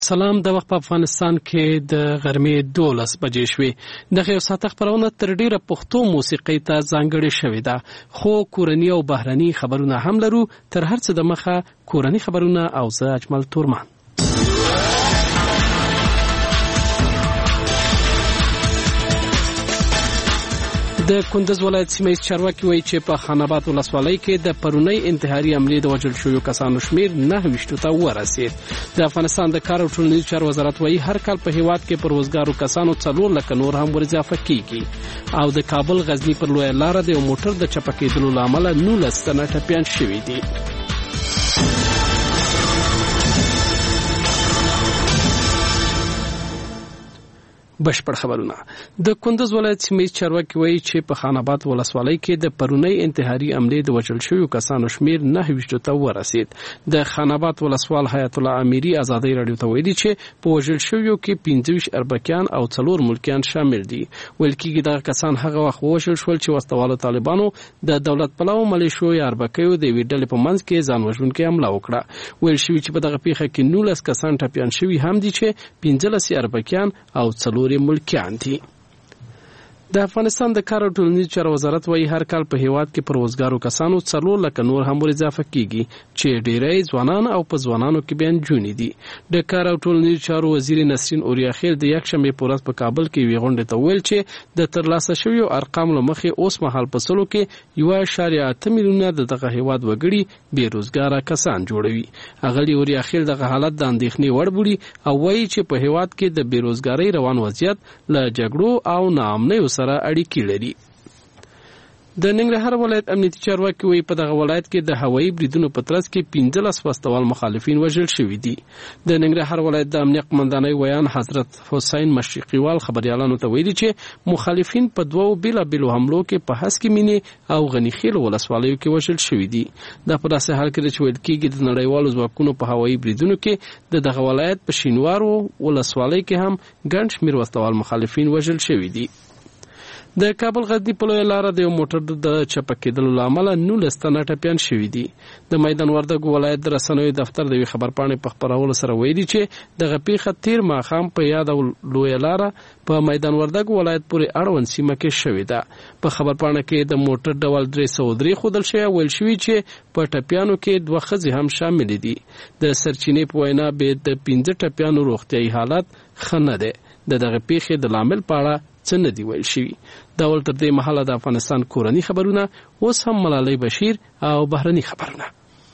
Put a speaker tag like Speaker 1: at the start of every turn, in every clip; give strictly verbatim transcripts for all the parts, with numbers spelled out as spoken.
Speaker 1: سلام. د وخت په افغانستان کې د غرمې دولس بجې شوې. دغه یو ساعت خبرونه تر ډیره پښتو موسیقۍ ته ځانګړې شوې ده، خو کورنی او بهرني خبرونه هم لرو. تر هر څه د مخه کورنی خبرونه او زه اجمل تورمان. د کندز ولایت سیمه چارواکي وایي چې په خان آباد ولسوالۍ کې د پرونی انتحاري حملې د وژل شویو کسانو شمیر نه ویشتو ته ورسید. د افغانستان د کار او ټولنیزو چارو وزارت وایي هر کال په هیواد کې پر وزګارو کسانو څلور لکه نور هم ور اضافه کیږي. او د کابل غزنی پر لویه لار د یو موټر د چپه کېدلو له امله نولس تنه ټپیان شوي دي. بشپړ خبرونه. د کندز ولایت سیمه چارواکي وایي چې په خان آباد ولسوالۍ کې د پرونی انتحاري حملې د وژل شویو کسانو شمیر نه ویشتو ته ورسید. د خان آباد ولسوال حیات الله امیری ازادي رادیو ته ویلي چې په وژل شویو کې پنځه ویشت اربکیان او څلور ملکیان شامل دي. ویل کېږي دغه کسان هغه وخت وژل شول چې وسوالو طالبانو د دولت پلاو ملیشو یا اربکیو د ویډل په منځ کې ځان وژونکي حمله وکړه. ویل شوی چې په دغه پیښه کې نولس کسان ټپیان شوي هم دي چې پنځه لس اربکیان او څلور ملکیان دي. د افغانستان د کار او ټولنیزو چارو وزارت وایي هر کال په هیواد کې پر وزګارو کسانو څلور لکه نور هم ور اضافه کیږي چې ډیری ځوانان او په ځوانانو کې بیان جونې دي. د کار او ټولنیزو چارو وزیر نسرین اوریاخیل د یکشنبه په ورځ په کابل کې وی غونډه ته ویل چې د ترلاسه شویو ارقام له مخې اوس مهال په سلو کې یو اشاریه اته میلیونه د دغه هیواد وګړي بیروزګاره کسان جوړوي. اغلی اوریاخیل دغه حالت د اندېښنې وړ بولي او وایي چې په هیواد کې د بیروزګاری روان وضعیت له جګړو او ناامنیو سره اړیکې لري. د ننګرهار ولایت امنیتي چارواکي وایي په دغه ولایت کې د هوایي بریدونو په ترڅ کې پنځلس وسوال مخالفین وژل شوي دي. د ننګرهار ولایت د امنیت قمندانۍ ویان حضرت حسین مشرقیوال خبريالانو ته ویلي چې مخالفین په دوو بیلابیلو حملو کې په هسکې مینې او غنی خیل ولسوالیو کې وژل شوي دي. دا په داسې حال کې چې ویل کېږي د نړیوالو ځواکونو په هوایي بریدونو کې د دغه ولایت په شینوارو ولسوالۍ کې هم ګڼ شمېر وسوال مخالفین وژل شوي دي. د کابل غزنی په لویه لار د یو موټر د چپه کېدلو له امله نولس تنه ټپیان شوي دي. د میدان وردګو ولایت د رسنیو دفتر د یوې خبرپاڼې په خپرولو سره ویلي چې دغه پیښه تیر ماښام په یاده لویه لاره په میدان وردګو ولایت پورې اړوند سیمه کې شوې ده. په خبرپاڼه کې د موټر ډول درې سوه درې ښودل شوی او ویل شوي چې په ټپیانو کې دوه ښځې هم شاملې دي. د سرچینې په وینا به د پنځه ټپیانو روغتیایي حالت ښه نه دی. د دغه پیښې د لامل په اړه څه نه دی ویل شوي. دا ول تر دې مهاله د افغانستان کورنی خبرونه، اوس هم ملالۍ بشیر او بهرني خبرونه.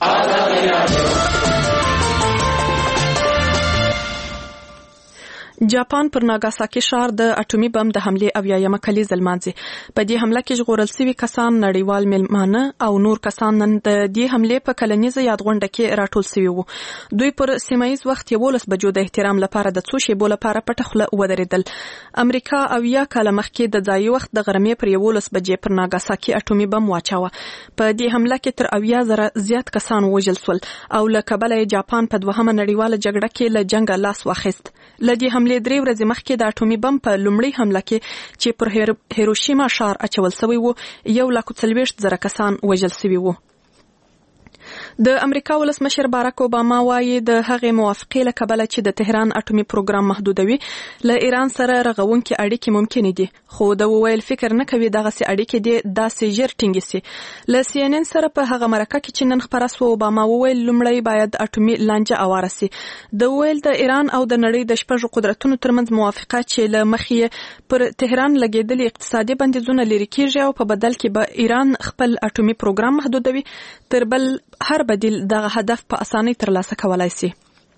Speaker 2: جاپان پر ناګاساکي ښار د اټومي بم د حملې اویایمه کلیزه لمانځي. په دې حمله کې ژغورل شوي کسان نړیوال میلمانه او نور کسان نن د دې حملې په کلنیزه یادغونډه کې راټول شوي وو. دوی پر سیمایي وخت یولس بجو د احترام لپاره د څو شیبو لپاره پټه خوله ودرېدل. امریکا اویا کاله مخکې د ځایي وخت د غرمې پر یولس بجې پر ناګاساکي اټومي بم واچاوه. په دې حمله کې تر اویا زره زیات کسان وژل شول او له کبله جاپان په دوهمه نړیواله جګړه کې له جنګه لاس واخیست. له دې حملې درې ورځې مخکې د اټومي بم په لومړۍ حمله کې چې پر هیروشیما ښار اچول شوی وو یو لک څلوېښت زره کسان وژل شوي وو. د امریکا ولسمشر باراک اوباما وایي د هغې موافقې له کبله چې د تهران اټومي پروګرام محدودوي له ایران سره رغونکې اړیکې ممکن دي، خو د وویل فکر نه کوي دغسې اړیکې دې داسې ژر ټینګې سي. له سی ان ان سره په هغه مرکه کې چې نن خپره سوه اوباما وویل لومړی باید اټومي لانجه اواره سي. د وویل د ایران او د نړۍ د شپږو قدرتونو ترمنځ موافقه چې له مخې پر تهران لګېدلي اقتصادي بندیزونه لرې کیږي او په بدل کې به ایران خپل اټومي پروګرام محدودوي، تر بل هر بدیل دغه هدف په اسانۍ ترلاسه کولای شي.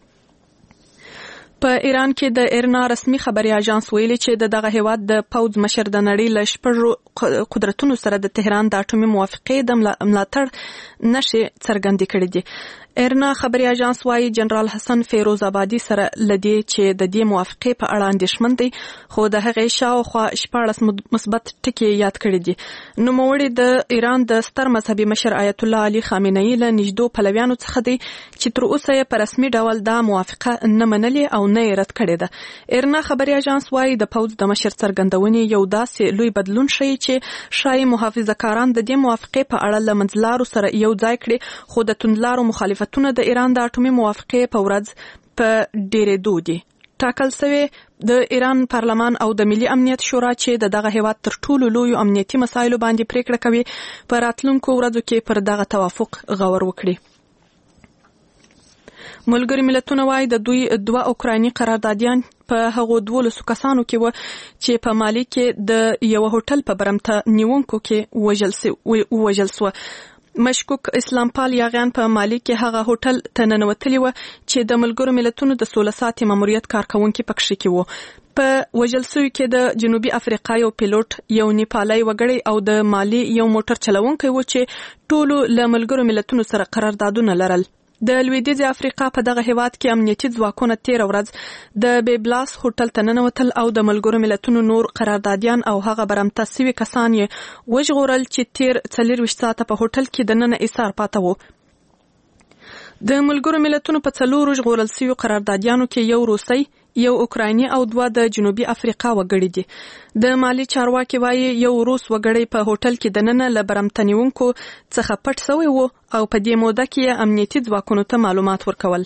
Speaker 2: په ایران کې د ایرنا رسمي خبري اژانس ویلي چې د دغه هیواد د پوځ مشر د نړۍ له شپږو قدرتونو سره د تهران د اټومي موافقې د ملاتړ نشي څرګندې کړې دي. ایرنا خبري اژانس وايي جنرال حسن فیروز آبادی سره لدی چې د دې موافقې په اړه اندېښمن دی، خو د هغې شاوخوا شپاړس مثبت ټکي یاد کړي دي. نوموړي د ایران د ستر مذهبي مشر آیت الله علي خامنه‌ای له نږدې پلویانو څخه دی چې تر اوسه یې په رسمي ډول دا موافقه نه منلې او نه یې رد کړې ده. ایرنا خبري اژانس وايي د پوځ د مشر څرګندونې یو داسې لوی بدلون ښیي چې ښایي محافظه‌کاران د دې موافقې په اړه له منځلارو سره یو ځای کړي، خو د توندلارو مخالفتونه د ایران د اټومي موافقې په ورځ په ډېرېدو دي. ټاکل شوی د ایران پارلمان او د ملي امنیت شورا چې د دغه هیواد تر ټولو لویو امنیتي مسایلو باندې پریکړه کوي په راتلونکو ورځو کې پر دغه توافق غور وکړي. ملګري ملتونه وايي د دوی دوه اوکرایني قراردادیان په هغو دولسو کسانو کې و چې په مالي کې د یو هوټل په برمته نیونکو کې ووژل سوه. مشکوک اسلام پال یاغیان په مالي کې هغه هوټل ته ننوتلي و چې د ملګرو ملتونو د سوله ساتي ماموریت کارکونکي پکښې کې و. په وژل سوي کې د جنوبي افریقا یو پیلوټ، یو نیپالي وګړی او د مالي یو موټر چلونکی و چې ټولو له ملګرو ملتونو سره قراردادونه لرل. د لویدیځ افریقا په دغه هیواد کې امنیتي ځواکونه تیر ورځ د بیبلاس هوټل ته ننوتل او د ملګرو ملتونو نور قراردادیان او هغه برمته سوي کسان یې وژغورل چې تیر څلورویشت ساعته په هوټل کې دننه ایثار پاته وو. د ملګرو ملتونو په څلورو ژغورل سوي قراردادیانو کې یو روسي، یو اوکرایني او دوه د جنوبي افریقا وګړي دي. د مالي چارواکي وايي یو روس وګړی په هوټل کې دننه له برمته نیونکو څخه پټ سوی و او په دې موده کې امنیتي ځواکونو ته معلومات ورکول.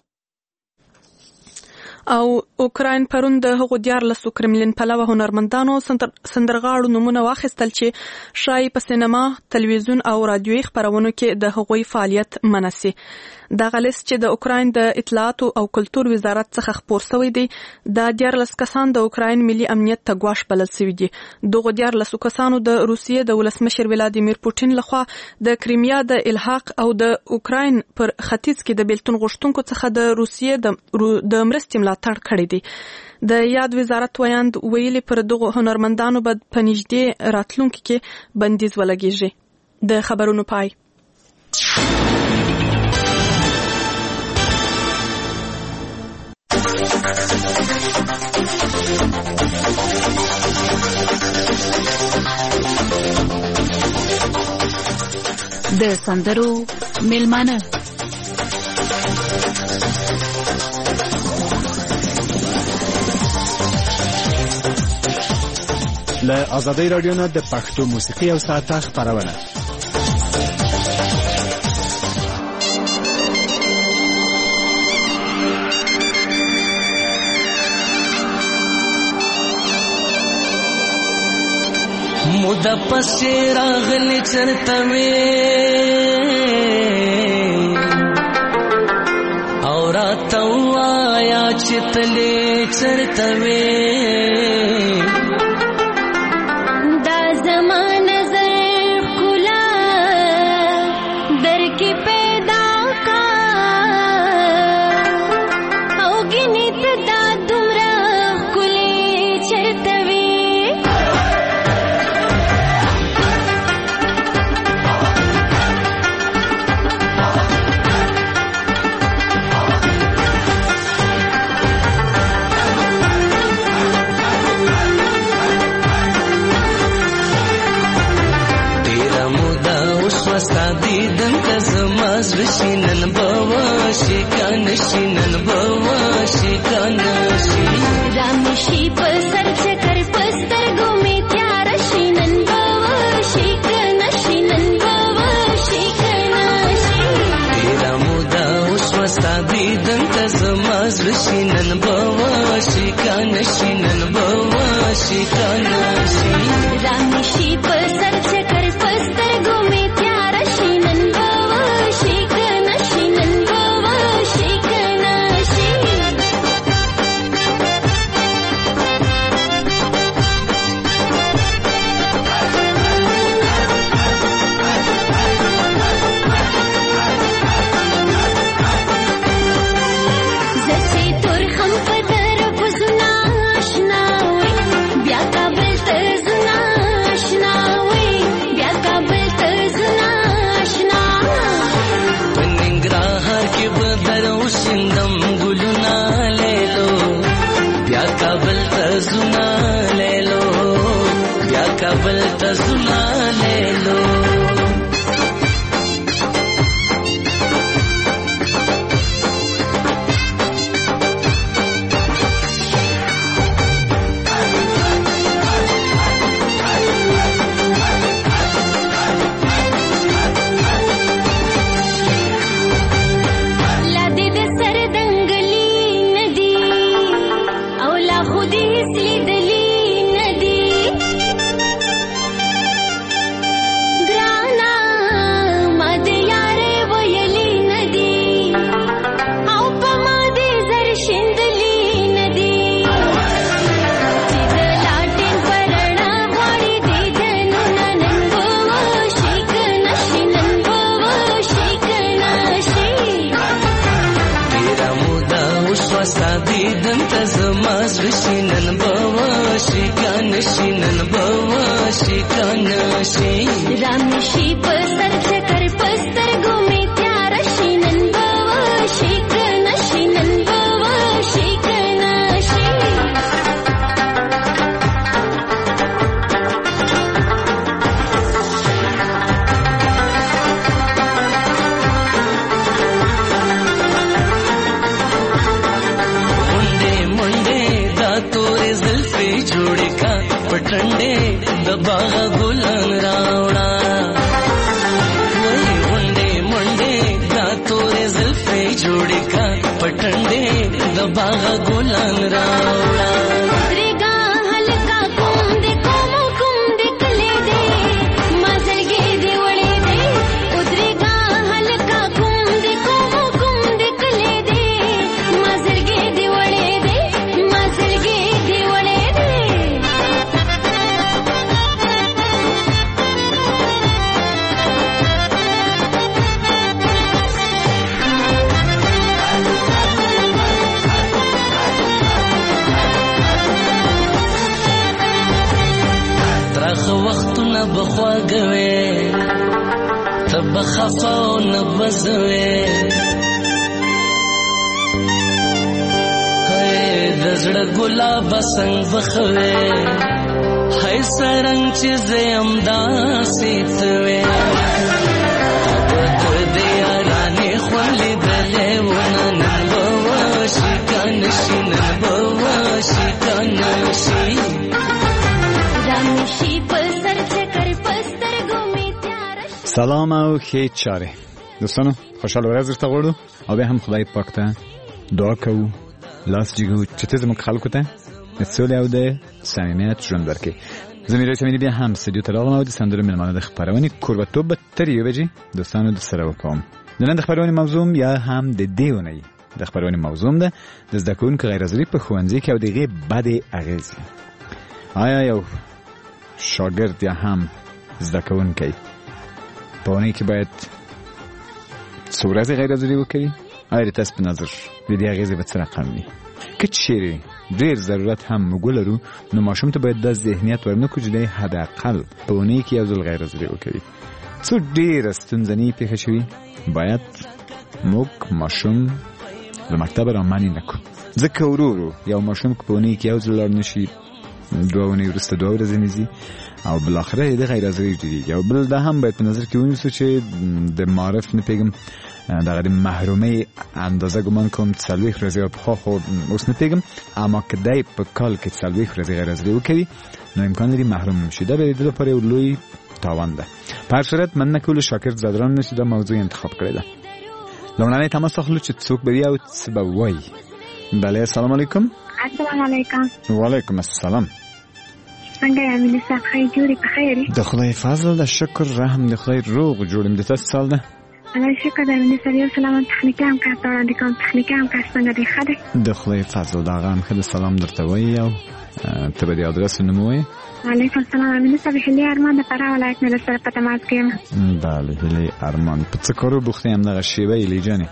Speaker 2: او اوکراین پرون د هغو دیارلسو کرملین پلوه هنرمندانو سندرغاړو نومونه واخیستل چې شایي په سینما، تلویزیون او رادیویي خپرونو کې د هغوی فعالیت منع سي. دغه لیست چې د اوکراین د اطلاعاتو او کلتور وزارت څخه خپور شوی دی د دیارلس کسان د اوکراین ملي امنیت ته ګواښ بلل شوي دي. دغو دیارلسو کسانو د روسیې د ولسمشر ولادیمیر پوټین لخوا د کریمیا د الحاق او د اوکراین پر ختیځ کې د بیلتون غوښتونکو څخه د روسیې د مرستې ملاتړ کړی دی. د یاد وزارت ویاند ویلي پر دغو هنرمندانو به په نږدې راتلونکي کې بندیز ولګیږي. د خبرونو پای.
Speaker 3: د سندرو میلمانه
Speaker 4: له آزادۍ رادیو نه د پښتو موسیقي او ساعته خپرونه.
Speaker 5: مودا پسې راغلی چرته وې او راته ووایه چې تلې چرته وې شینن بوا شیکان شینن بوا شیکان شی رامشی پر سر چکر پستر گومی تیار شینن بوا شیکان شینن بوا شیکان شی تیرا مودا اوس وستا دیدن تزماز شینن بوا شیکان شینن بوا شیکان شی رامشی پر سر چکر پستر گومی تیار شینن بوا شیکان شینن بوا شیکان شی زسی تور خم پدر پزنا آشنا بیا کابل تر زنا آشنا دیدن ته زما زړه شي نن به وشي کنه شي نن به وشي کنه شي
Speaker 6: رام شي په سر چکر پستر ګومې تیار شي نن به وشي کنه شي نن به وشي کنه شي
Speaker 5: جوړې کا پټنډې د باغ ګلان راوړا وای منډې منډې دا تورې زلفې جوړې کا پټنډې د باغ ګلان راوړا
Speaker 6: درګه هلکا کوم دې کوم کوم دې کلې دې مازلګې دې وړې دې درګه هلکا کوم دې کوم کوم دې کلې دې مازلګې دې وړې دې مازلګې دې وړې
Speaker 5: وختونه بخواږوي ته بخفا او نه بزوي هي د زړه ګلاب څنګه بخوي هي سرنګ چې زم داسې توي ته دې یارانه خولې دلې ونه نن وشي کنه شي نن وشي کنه شي
Speaker 4: سلام او خیر چاره دوستانو خوشحال ورځ درته غواړو او به هم خدای پاک ته دعا کوو لاس جګو چې ته زموږ خلکو ته د سولې او د صمیمیت ژوند ورکړي. زه میرویس امینی بیا هم استودیو ته راغلم او د سندرو میلمانه د خپرونې کوربه‌توب به تر یوې بجې دوستانو د سره وکوم. د نن د خپرونې موضوع یا هم د دې اونۍ د خپرونې موضوع ده د زده کوونکو غیر حاضري په ښوونځي کې او د هغې بدې اغېزې. آیا یو شاګرد یا هم زده کوونکی په اونۍ کې باید څو ورځې غیر حاضري وکړي؟ آیا د تاسو په نظر د دې اغېزې به څه رقم وي؟ که چیرې ډېر ضرورت هم موږ ولرو نو ماشوم ته باید دا ذهنیت ورنکړو چې دی حداقل په اونۍ کې یو ځل غیر حاضري وکړي. څو ډېره ستونزنۍ پېښه شوي باید موږ ماشوم له مکتبه رامنې نه کړو، ځکه ورو ورو یو ماشوم که په اونۍ کې یو ځل لاړ نه شي دوه اونۍ وروسته دوه ورځې نه ځي او بالاخره یې د غیر حاضري ډېرېږي. او بل دا هم باید په نظر کې ونیسو چې د معرف نه پوهېږم دغه د محرومۍ اندازه ګمان کوم څلوېښت ورځې او پخوا خو اوس نه پوهېږم، اما که دی په کال کې څلوېښت ورځې غیر حاضري وکړي نو امکان لري محروم شي. دا به د ده لپاره یو لوی تاوان ده. په هر صورت مننه کولو شاګرد زادران نه چې دا موضوع انتخاب کړې ده. لومړنی تماس اخلو چې څوک به وي او څه به وایي. بله السلام علیکم.
Speaker 7: السلام علیکم.
Speaker 4: وعلیکم السلام.
Speaker 7: څنګه یې امینه صاحب؟ خیر جوړې په خیر؟
Speaker 4: د خدای فضل د شکر رحم د خدای روغ جوړم. د تاسو سال ده؟
Speaker 7: الله شکر د امینه صاحب. یو سلام تخنیکي هم کار ته وړاندې کوم. تخنیکي هم کار څنګه دی؟ ښه دی
Speaker 4: د خدای فضل. د هغه هم ښه د سلام درته وایي او ته به د ادرس نوم ووایې.
Speaker 7: وعلیکم السلام. امینه صاحب هیلې ارمان د فراه ولایت نه سره په تماس کې یم.
Speaker 4: بله هیلې ارمان. په څه کارو بوختې یم دغه شیبه هیلې جانې؟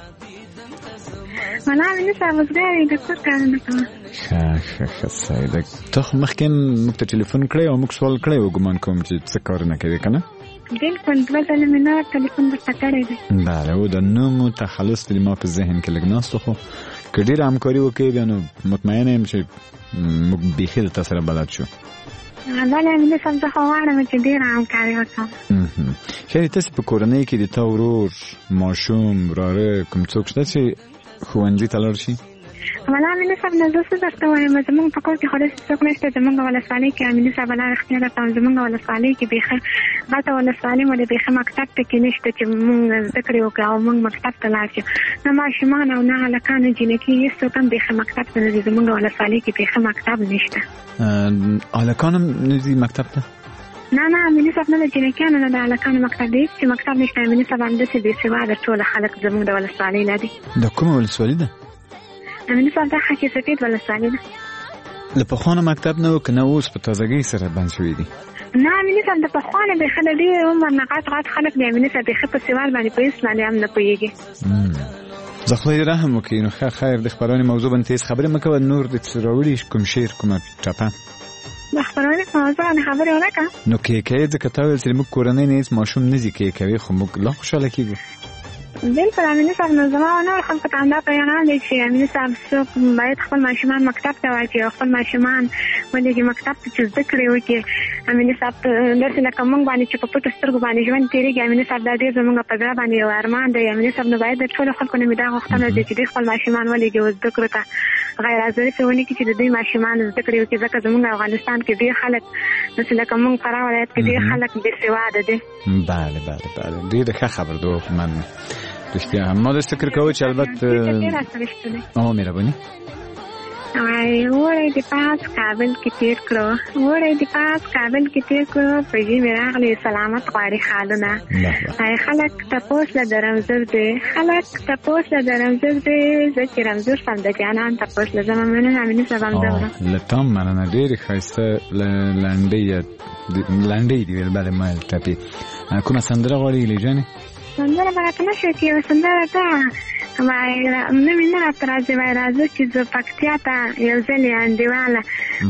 Speaker 7: ولا امینه صاحب وزګار د کور کارونه کوم.
Speaker 4: ښه ښه ښه سیده. ته خو مخکې موږ ته ټلیفون کړی او موږ سوال کړی و ګمان کوم چې څه کارونه کوې که نه؟
Speaker 7: بلکل دوه ځله مې نه ټلیفون درته کړی دی.
Speaker 4: بله او د نومو تخلص د ما په ذهن کې لږ ناست خو که ډېره همکاري وکړې بیا نو مطمئنه یم چې موږ بیخي د تا سره بلد شو.
Speaker 7: بله امینه صاحب زه خو غواړم چې ډېره همکاري وکړم.
Speaker 4: ښه تاسې په کورنۍ کې د تا ورور ماشوم وراره کوم څوک شته چې ښوونځي ته لاړ شي؟
Speaker 7: ولا امینه صاحب نه زه څه درته وایم، زمونږ په کور کې خو داسې څوک نشته. زمونږ ولسوالۍ کې امینه صاحب الله رښتیا درته وایم زمونږ ولسوالۍ کې بیخي غټه ولسوالۍ مو د بیخي مکتب پکې نشته چې مونږ زده کړې وکړو او مونږ مکتب ته لاړ شو. نه ماشومان او نه هلکان او جینکۍ هېڅ څوک هم بیخي مکتب ته نه ځي. زمونږ ولسوالۍ کې بیخي مکتب نشته.
Speaker 4: هلکان هم نه ځي مکتب ته؟
Speaker 7: نه نه امینه صاحب نه د جینکیانو نه د هلکانو مکتب دی چې مکتب نشته. امینه صاحب همداسې بې سواده ټوله خلک زمونږ د ولسوالۍ نه دي.
Speaker 4: دا کومه ولسوالي ده؟
Speaker 7: امینه صاحب دا خاکی سفید ولسوالي ده.
Speaker 4: له پخوا نه مکتب نه و که نه اوس په تازګۍ سره بند شوي دي؟
Speaker 7: نه امینه صاحب د پخوا نه بیخي د ډېر عمر نه غټ غټ خلک دي امینه صاحب بیخي په سوال باندې په هېڅ باندې هم نه پوهېږي.
Speaker 4: زخلای رحم وکړي. نو ښه خیر د خبرونې موضوع باندې تیز خبرې مه کوه. نور د څه راوړي کوم شعر کومه ټپه
Speaker 7: د خبرونې په موضوع باندې خبرې ونه کړه
Speaker 4: نو کې کوې ځکه تا ویل چې موږ کورنۍ نه هېڅ ماشوم نه ځي کې کوې خو موږ لا خوشحاله کېږو.
Speaker 7: بالکل امیني صاحب نو زما او نور خلکو ته همدا پیغام دی چې امیني صاحب څوک باید خپل ماشومان مکتب ته واچوي او خپل ماشومان ولېږي مکتب ته چې زده کړې وکړي. امیني صاحب داسې لکه موږ باندې چې په پټو سترګو باندې ژوند تېرېږي. امیني صاحب دا ډېر زموږ په زړه باندې یو ارمان دی. امیني صاحب نو باید د ټولو خلکو نه مې دا غوښتنه دی چې دوی خپل ماشومان ولېږي او زده کړو ته غیر حاضري څه کړي چې د دوی ماشومان زده کړې وکړي ځکه زموږ افغانستان کې ډېر خلک داسې لکه موږ فراه ولایت کې ډېر خلک بېسواده دي.
Speaker 4: بله بله بله ډېره ښه خبر ده. من رښتیا هم ما داسې فکر کوو چې البته او مهرباني
Speaker 7: وړی د پاس کابل کې تېر کړو وړی د پاس کابل کې تېر کړو په ژمي راغلي سلامت غواړي خالونه. ای خلک تپوس له د رمزر دی خلک تپوس له د رمزر دی زه چې رمزر سم د جانان تپوس له زما مننه امیني صاحب همدومره
Speaker 4: له تا هم مننه. ډېرې ښایسته لنډۍ لنډۍ دي ویل بله ما ټپې. کومه سندره غواړي هیلې جانې؟
Speaker 7: سندره به راته نه شوه چې یوه سندره ده نوې نه راته راځي وایي راځه چې زه پکتیا ته یو ځل یې انډیواله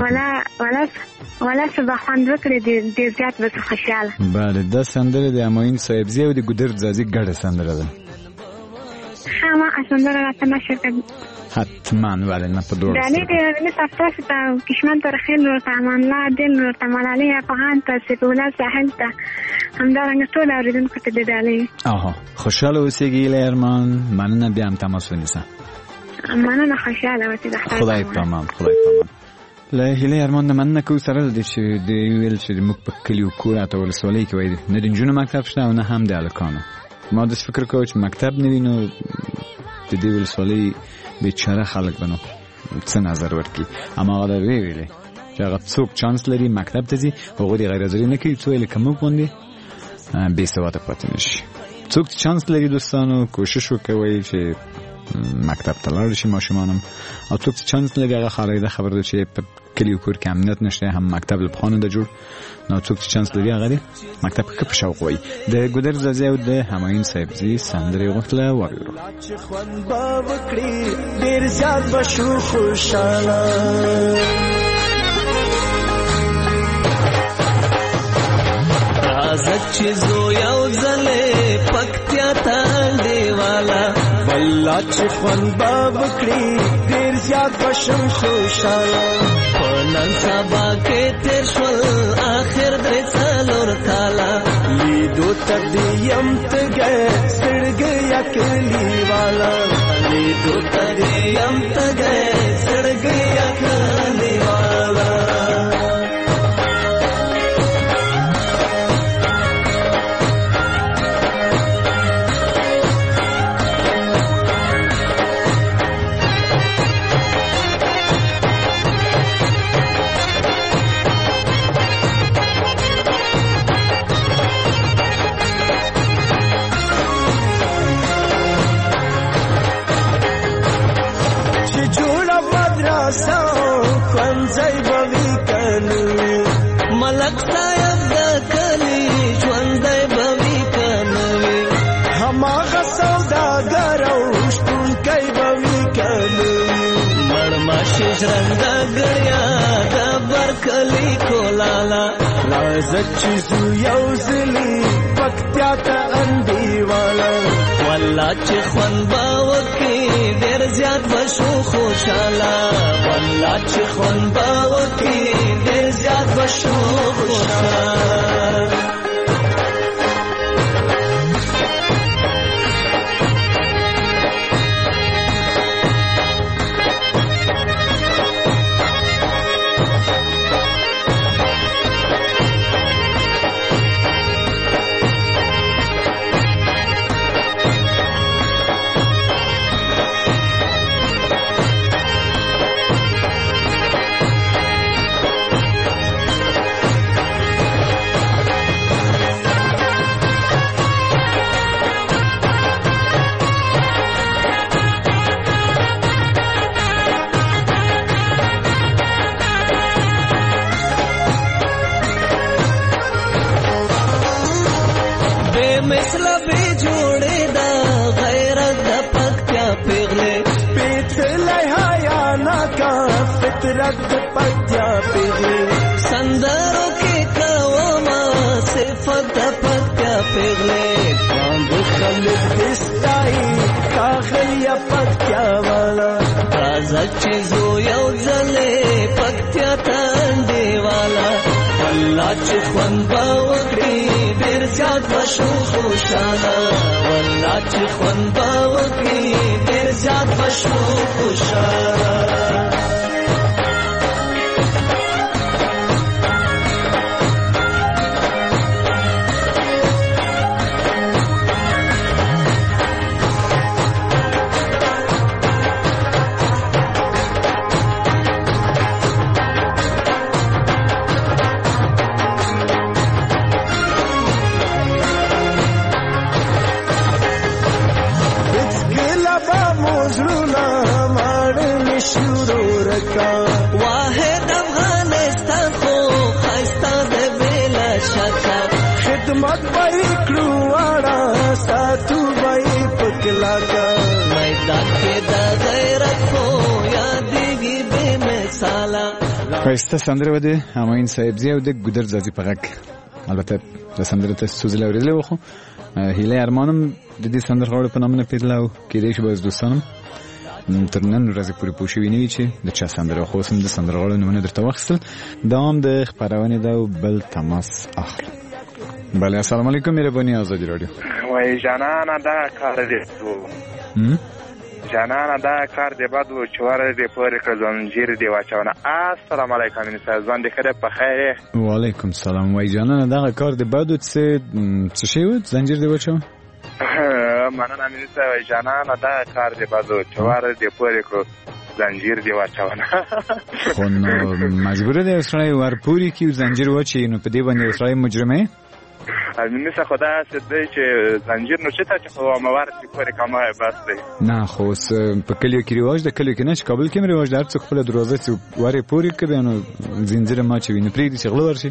Speaker 7: ولا څه به خوند وکړې ډېر زیات به څه خوشحاله.
Speaker 4: بله دا سندره د همایون صاحبزي او د ګودر ځاځي ګډه سندره ده.
Speaker 7: ښه ما سندره راته نه شوه
Speaker 4: حتما ولې نه په دوړ
Speaker 7: دالې د امیني صاحب تاسو ته کشمن ته رخیل ورته امان الله دل ورته ملالۍ افغان ته سیفالله ساحل ته همدارنګه ټول اورېدونکو ته د ډالۍ
Speaker 4: آها خوشحاله اوسېږي هیله ارمان. مننه بیا هم تماس ونیسه.
Speaker 7: مننه خوشحاله اوسې د
Speaker 4: خدای پامان خدای پامان. له هیلې ارمان نه مننه کوو سره د چې د ویل چې موږ په کلي او کور اته ولسوالۍ کې وایي نه د نجونو مکتب شته او نه هم د هلکانو. ما داسې فکر کوو چې مکتب نه وي نو د دې ولسوالۍ بیچاره خلک به نو څه نظر ورکړي. اما هغه د وی ویلې چې هغه څوک چانس لري مکتب ته ځي هغوی د غیر حاضري نه کوي څو یې لکه موږ غوندې بې سواده پاتې نه شي. څوک چې چانس لري دوستانو کوشش وکوئ چې مکتب ته لاړ شي ماشومانم او څوک چې چانس لري هغه خالی ده خبر ده چې په کلی او کور کې امنیت نشته هم مکتب له پخوا نه ده جوړ. نو څوک چې چانس لري هغه دې مکتب کې په شوق وایي. د ګودر ځاځي او د همایون صاحبزي سندرې غوښتله واورو.
Speaker 8: ډېر زیات به شو خوشحاله راځه چې زو یو ځلې پکتیا ته انډیواله والله چې خوند به وکړي ډېر زیات به شم خوشحاله. په نن سبا کې تېر شول آخر درې څلور کاله لیدو ته دې یم تږی زړګی یا کلیواله لیدو ته دې یم تږی زړګی یا کلیواله. کونځي به وي کنه ملک صاحب د کلی ژوندی به وي کنه هماغه سوداګر او شتونکی به وي کنه مړماشي ژرنده ګړیا د برکلي کولاله راځه چې زو یو ځلې پکتیا ته انډیواله والله چې خوند به وکړي ډېر زیات به شو خوشحاله والله چې خوند به وکړي ډېر زیات به شو خوشحاله. فطرت د پکتیا پیغلې سندرو کې کوما صفت د پکتیا پیغلې باند خلک دستای کاغلیا پکتیا والا راځه چې زو یو ځلې پکتیا تندې والا الله چې خوند باوکړي ډېر زیات بشو خوشاله والله چې خوند باوکړي ډېر زیات بشو خوشاله واحد افغانستان خو خسته د بلا شکا خدمت پای کړو واړه ساتو وای پکلاکا میدان کې د غیرت خو یادېږي به مثالا
Speaker 4: خسته سندره وده هماین صاحبزی او د ګودر ځي پغک البته د سندره ته سوزل اورېدل وخو هیله ارمانم د دې سندره غوړ په نامه پیدلاو کې دې شبه دوستانم تر نن ورځې پورې پوه شوي نه وي چې د چا سندره خو اوس هم د سندرغاړو نومونه درته واخیستل دا هم د خپرونې ده او بل تماس اخلو بله السلام علیکم مهرباني ازادي راډیو
Speaker 9: وای جانانه دا کار دی جانانه دا کار دی بد و چوار دی پورې که زنجیر دی واچونه السلام علیکم انسان ځوان دی ښه په خیر
Speaker 4: وعلیکم سلام وای جانانه دغه کار دی بد و څه څه شی و زنجیر دی واچوه
Speaker 9: مننه مینسه وای جانانه دا کار دی بد و چوار دی پورې که زنجیر دی واچونه
Speaker 4: خو نو مجبوره دی سړی ورپورې کړي زنجیر واچوي نو په دې باندې سړی مجرمه
Speaker 9: مینسه خو داسې دی چې زنجیر نو چېته چې خو موار چې پورې کامه بس دی
Speaker 4: نه خو اوس په کلیو کې رواج ده کلیو کې نه چې کابل کې هم رواج ده هر څوک خپله دروازه چې ورې پورې کړي بیا نو زنجیر یې ماچوي نو پرېږدي چې غله ورشي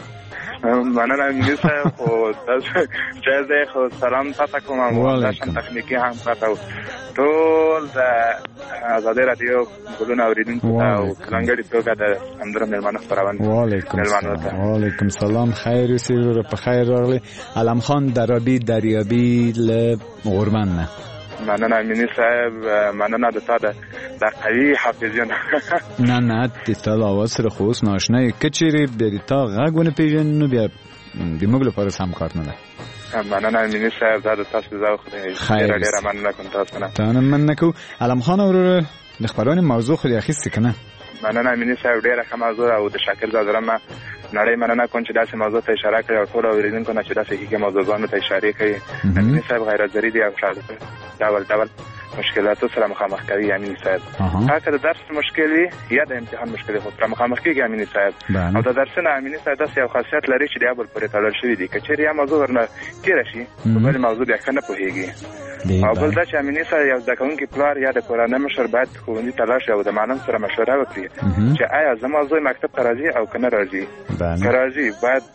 Speaker 9: مننه مینسه خو جایز دی خو سلام تاته کوم داشن تخنیکي هم پته و ټول د ازادي راډیو ګلونه اورېدونکو ته او ځانګړې توګه د سندرو مېلمانه خپرونې مېلمانو ته
Speaker 4: وعلیکم سلام خیر اوسئ وروره په خیر راغلی علم خان درابي دریابي له غوربند نه
Speaker 9: مننه مینی صاحب مننه د تا د قوي حافظې نه
Speaker 4: نه نه د تا د اواز سره خو اوس ناشنا یې که چېرې بیا د تا غږ ونه پېژنې نو بیا د موږ لپاره سم کار نه ده
Speaker 9: مننه مینی صاحب دا د تاسو ذوق دی ډېره ډېره مننه کوم تاسو نه
Speaker 4: تا نه مننه کوو علم خان وروره د خپرونې موضوع خو دې اخیستې که نه
Speaker 9: مننه مینی صاحب ډېره ښه موضوع او د شاکر زاده رحمه نړۍ مننه کوم چې داسې موضوع ته اشاره کړې او ټولو اورېدونکو نه چې داسې حقیقي موضوعګانو ته اشارې کوي امیني صاحب غیرت زري دی او شاګرد ډول ډول مشکلاتو سره مخامخ کوي امیني صاحب هغه د درس مشکل وي یا د امتحان مشکل خو سره مخامخ کېږي امیني صاحب او د درسونه امیني صاحب داسې یو خاصیت لري چې د یو بل پورې تړل شوي دي که چېرې یو موضوع ورنه تېره شي په بلې موضوع بیا ښه نه پوهېږي او بل دا چې امیني صاحب یو زده کوونکی پلار یا د کورنۍ مشر باید ښوونځي ته لاړ شي او د معلم سره مشوره وکړي چې آیا زما زوی مکتب ته راځي او که نه راځي که راځي باید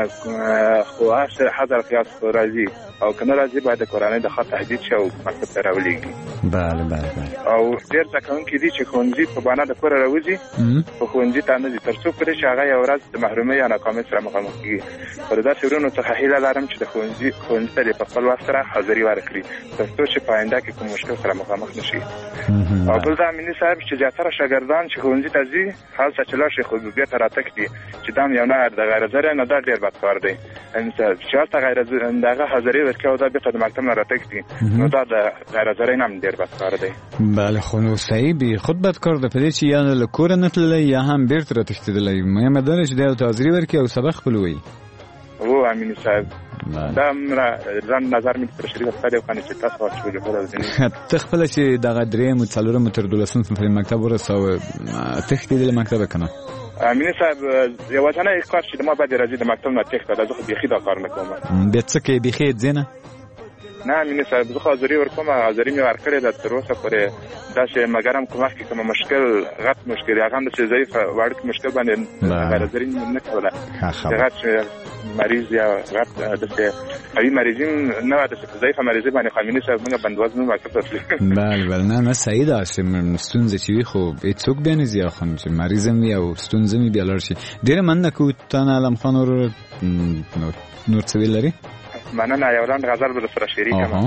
Speaker 9: خو حذر قیاس خو راځي او که نه راځي باید د کورنۍ د خوا تهدید شي او مکتب ته راولېږي
Speaker 4: بله بله بله
Speaker 9: او ډېر زده کوونکي دي چې ښوونځي په بانه د کوره راوځي خو ښوونځي ته نه ځي تر څو پورې چې هغه یو ورځ د محرومۍ یا ناکامۍ سره مخامخ کېږي خو د داسې وروڼو څخه هیله لرم چې د ښوونځي ښوونځي ته دې په خپل وخت سره حاضري ورکړي تر څو چې په آینده کې کوم مشکل سره مخامخ نه شي او بل دا امیني صاحب چې زیاتره شاګردان چې ښوونځي ته ځي هلته چې لاړ شي خو بېرته راتګ دي چې دا یو نه د غیر زری نه دا ډېر بد کار دی چې هلته غیر د هغه حاضري ورکړي او دا بېرته د مکتب نه راتګ دي نو دا د غیر زری نه هم ډېر بد کار دی
Speaker 4: بله خو نو صحیح بي خود بد کار ده په دې چې یا له کوره نه تللی یا هم بېرته راتښتېدلی مهمه دا ده چې دی ورته حاضري ورکړي او سبق خپل ووایي
Speaker 9: هو امیني صاحب دا ځان نظر مې پر شریف استاد خو نه چې تاسو ورچولې خو
Speaker 4: ته خپل چې دغه درېم او څلورم تر دولسم صنف مکتب ورساوه تښتېدلی مکتب که نه
Speaker 9: امیني صاحب یوازینی کار چې ما باید راځي د مکتب نه تښته دا زه خو بیخي دا کار نه کوم
Speaker 4: بیا څه کوې بیخي یې ځې نه
Speaker 9: نه مینه صاحب زه حاضري ورکوم حاضري مې ورکړې ده تر اوسه پورې داسې مګر هم کومه کې کوم مشکل غټ مشکل هغه هم د ضعیف وړک مشکل باندې حاضري نه کوله غټ مریض یا غټ د قوي مریضین نه د ضعیف مریض باندې خامینه صاحب موږ بندوز نه وکړو
Speaker 4: بله بله نه نه صحیح ده چې ستونزې چې وي خو هیڅوک بیا نه ځي خو چې مریض هم وي او ستونزه مې بیا لاړ شي ډېره مننه کوو تا نه علم خان ورور نور څه ویل لري
Speaker 9: مننه یو لاند غزل به سره شریکم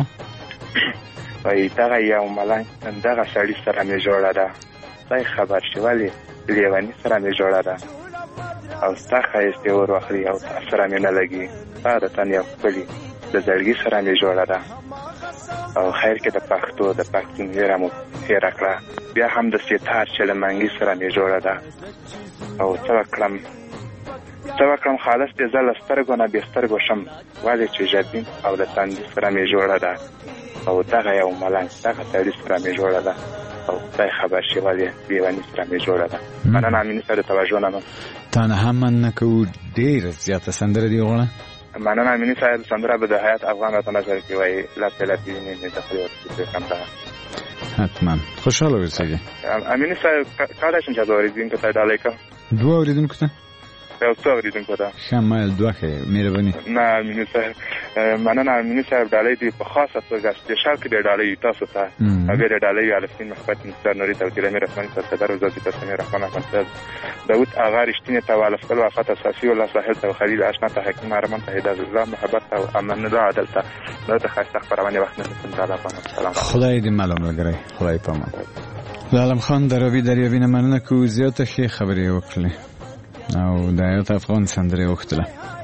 Speaker 9: وای دغه یو ملنګ دغه سړی سره مې جوړه ده دای خبر شي ولی لیوانی سره مې جوړه ده او ستا ښایست ور واخلي او سره مې نه لګي تا د تن یو ښکلي د زړګي سره مې جوړه ده او خیر کې د پښتو د پښتون ویره مو هېره کړه بیا هم د ستار چې له منګي سره مې جوړه ده او څه وکړم څه وکړم خالص دې زه له سترګو نه بې سترګو شم ولې چې ژبین او د تندي سره مې جوړه ده او دغه یو ملنګ دغه سړي سره مې جوړه ده او خدای خبر شي ولې لیوني سره مې جوړه ده مننه امیني صاحب د توجه نه
Speaker 4: تا نه هم مننه کوو ډېره زیاته سندره دې وغواړه
Speaker 9: مننه امیني صاحب سندره به د حیات افغان راته نظر کې وایي لپې لپې وینې مې د خولې ورپسې کم ده
Speaker 4: حتما خوشحاله اوسېږي
Speaker 9: امیني صاحب کولای شم چې د اورېدونکو ته ډالۍ کړم
Speaker 4: دوه اورېدونکو ته
Speaker 9: یو څو اورېدونکو ته
Speaker 4: ښه ما دوه ښې مهرباني
Speaker 9: نه امیني صاحب مننه امیني صاحب ډالۍ دې په خاصه توګه سپېشل کې دې ډالۍ تاسو ته او بیا دې ډالۍ الفین محبت مستر نوري توکیل امیر رحماني صاحب صدر وزارت تصمیم رحمان احمد صاحب داود آغا رښتینې ته والفقل وفات اساسي الله ساحل ته خلیل آشنا ته حکیم ارمان ته هدایت الله محبت ته امن الله عدل ته نو ته خاصه خبرونه وخت نه تعالی سلام
Speaker 4: خدای دې مالوم لګرای خدای پامان عالم خان دروي دریابي نه مننه کوو زیاته ښې خبرې وکړلې او د حیات افغان سندرې وختله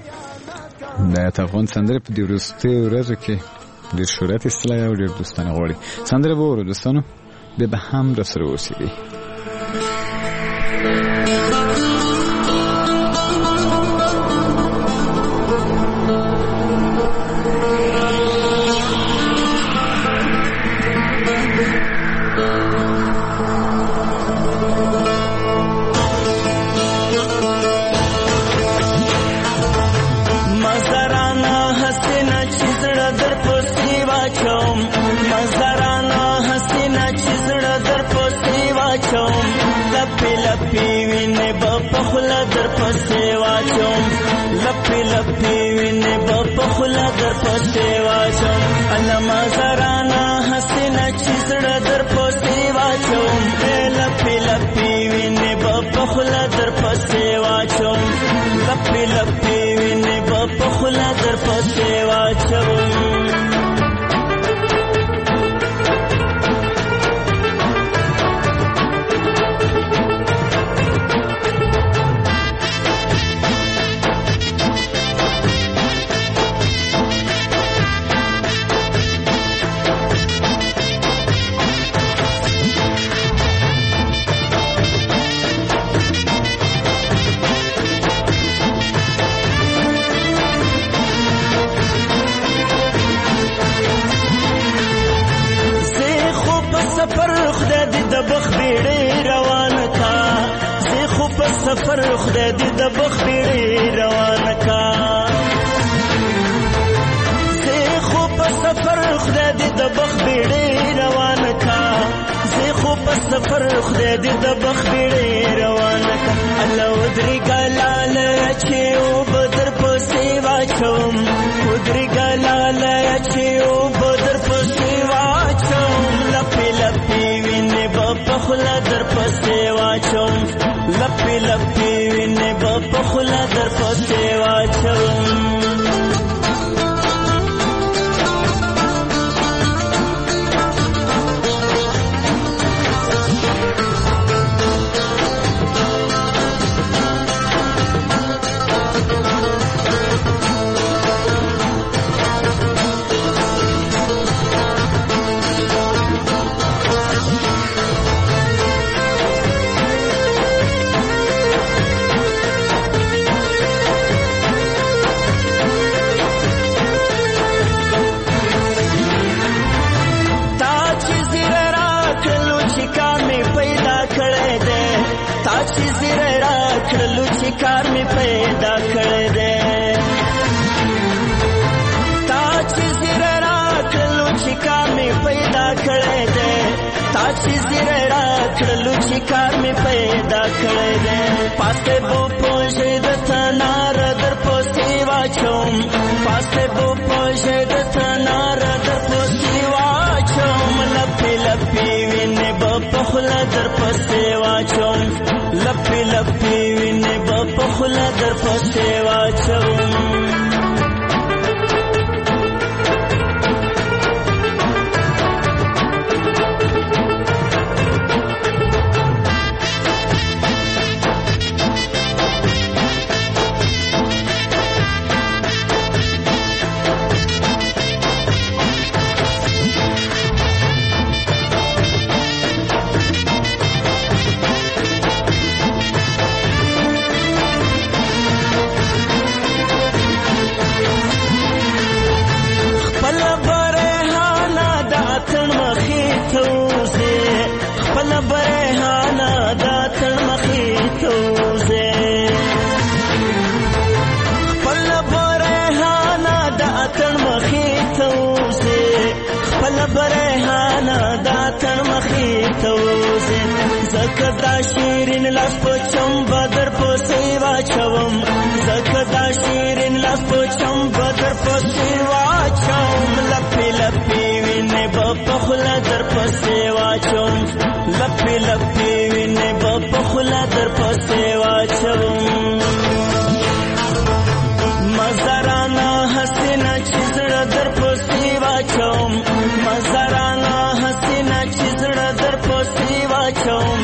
Speaker 4: د حیات افغان سندرې په دې وروستیو ورځو کې ډېر شهرت ایستلی او ډېر دوستانه غواړي سندرې به وورو دوستانو بیا به هم راسره اوسېږئ
Speaker 8: لپی لپی وینه په خلا در پسې واچوم علما زرانا حسنا چیزړه در پسې واچوم لپی لپی وینه په خلا در پسې واچوم لپی لپی وینه په خلا در پسې واچوم سفر خدای دې د بخبيړي روان کا زه خو په سفر خدای دې د بخبيړي روان کا زه خو په سفر خدای دې د بخبيړي روان کا الله ودري ګلال چې او بدر په سیوا چوم ودري ګلال چې او بدر په سیوا چوم لپی لپی ویني په خلا در په سیوا چوم لپی لپی وینه په خلا در پسې واچوم کار می پیدا کړ دې تا چې زیر را کړ پیدا کړی دی تا چې زیری راکړلو چې کار مې پیدا کړی دی پاسې بو پوژې د تنار در پسې واچوم پاسې بو پوژې د تنار در پسې واچوم لپې لپې وینې به په خوله در پسې واچوم لپې لپې وینې به په خوله در پسې واچوم زکه دا شیرین لاس په چمبه در پسې واچوم زکه دا شیرین لاس په چمبه در پسې واچوم لپې لپې وینې به په خوله در پسې واچوم لپې لپې وینې به په خوله در پسې واچوم مزرانه حسینه چې زړه در پسې واچوم مزرانه حسینه چې زړه در پسې واچوم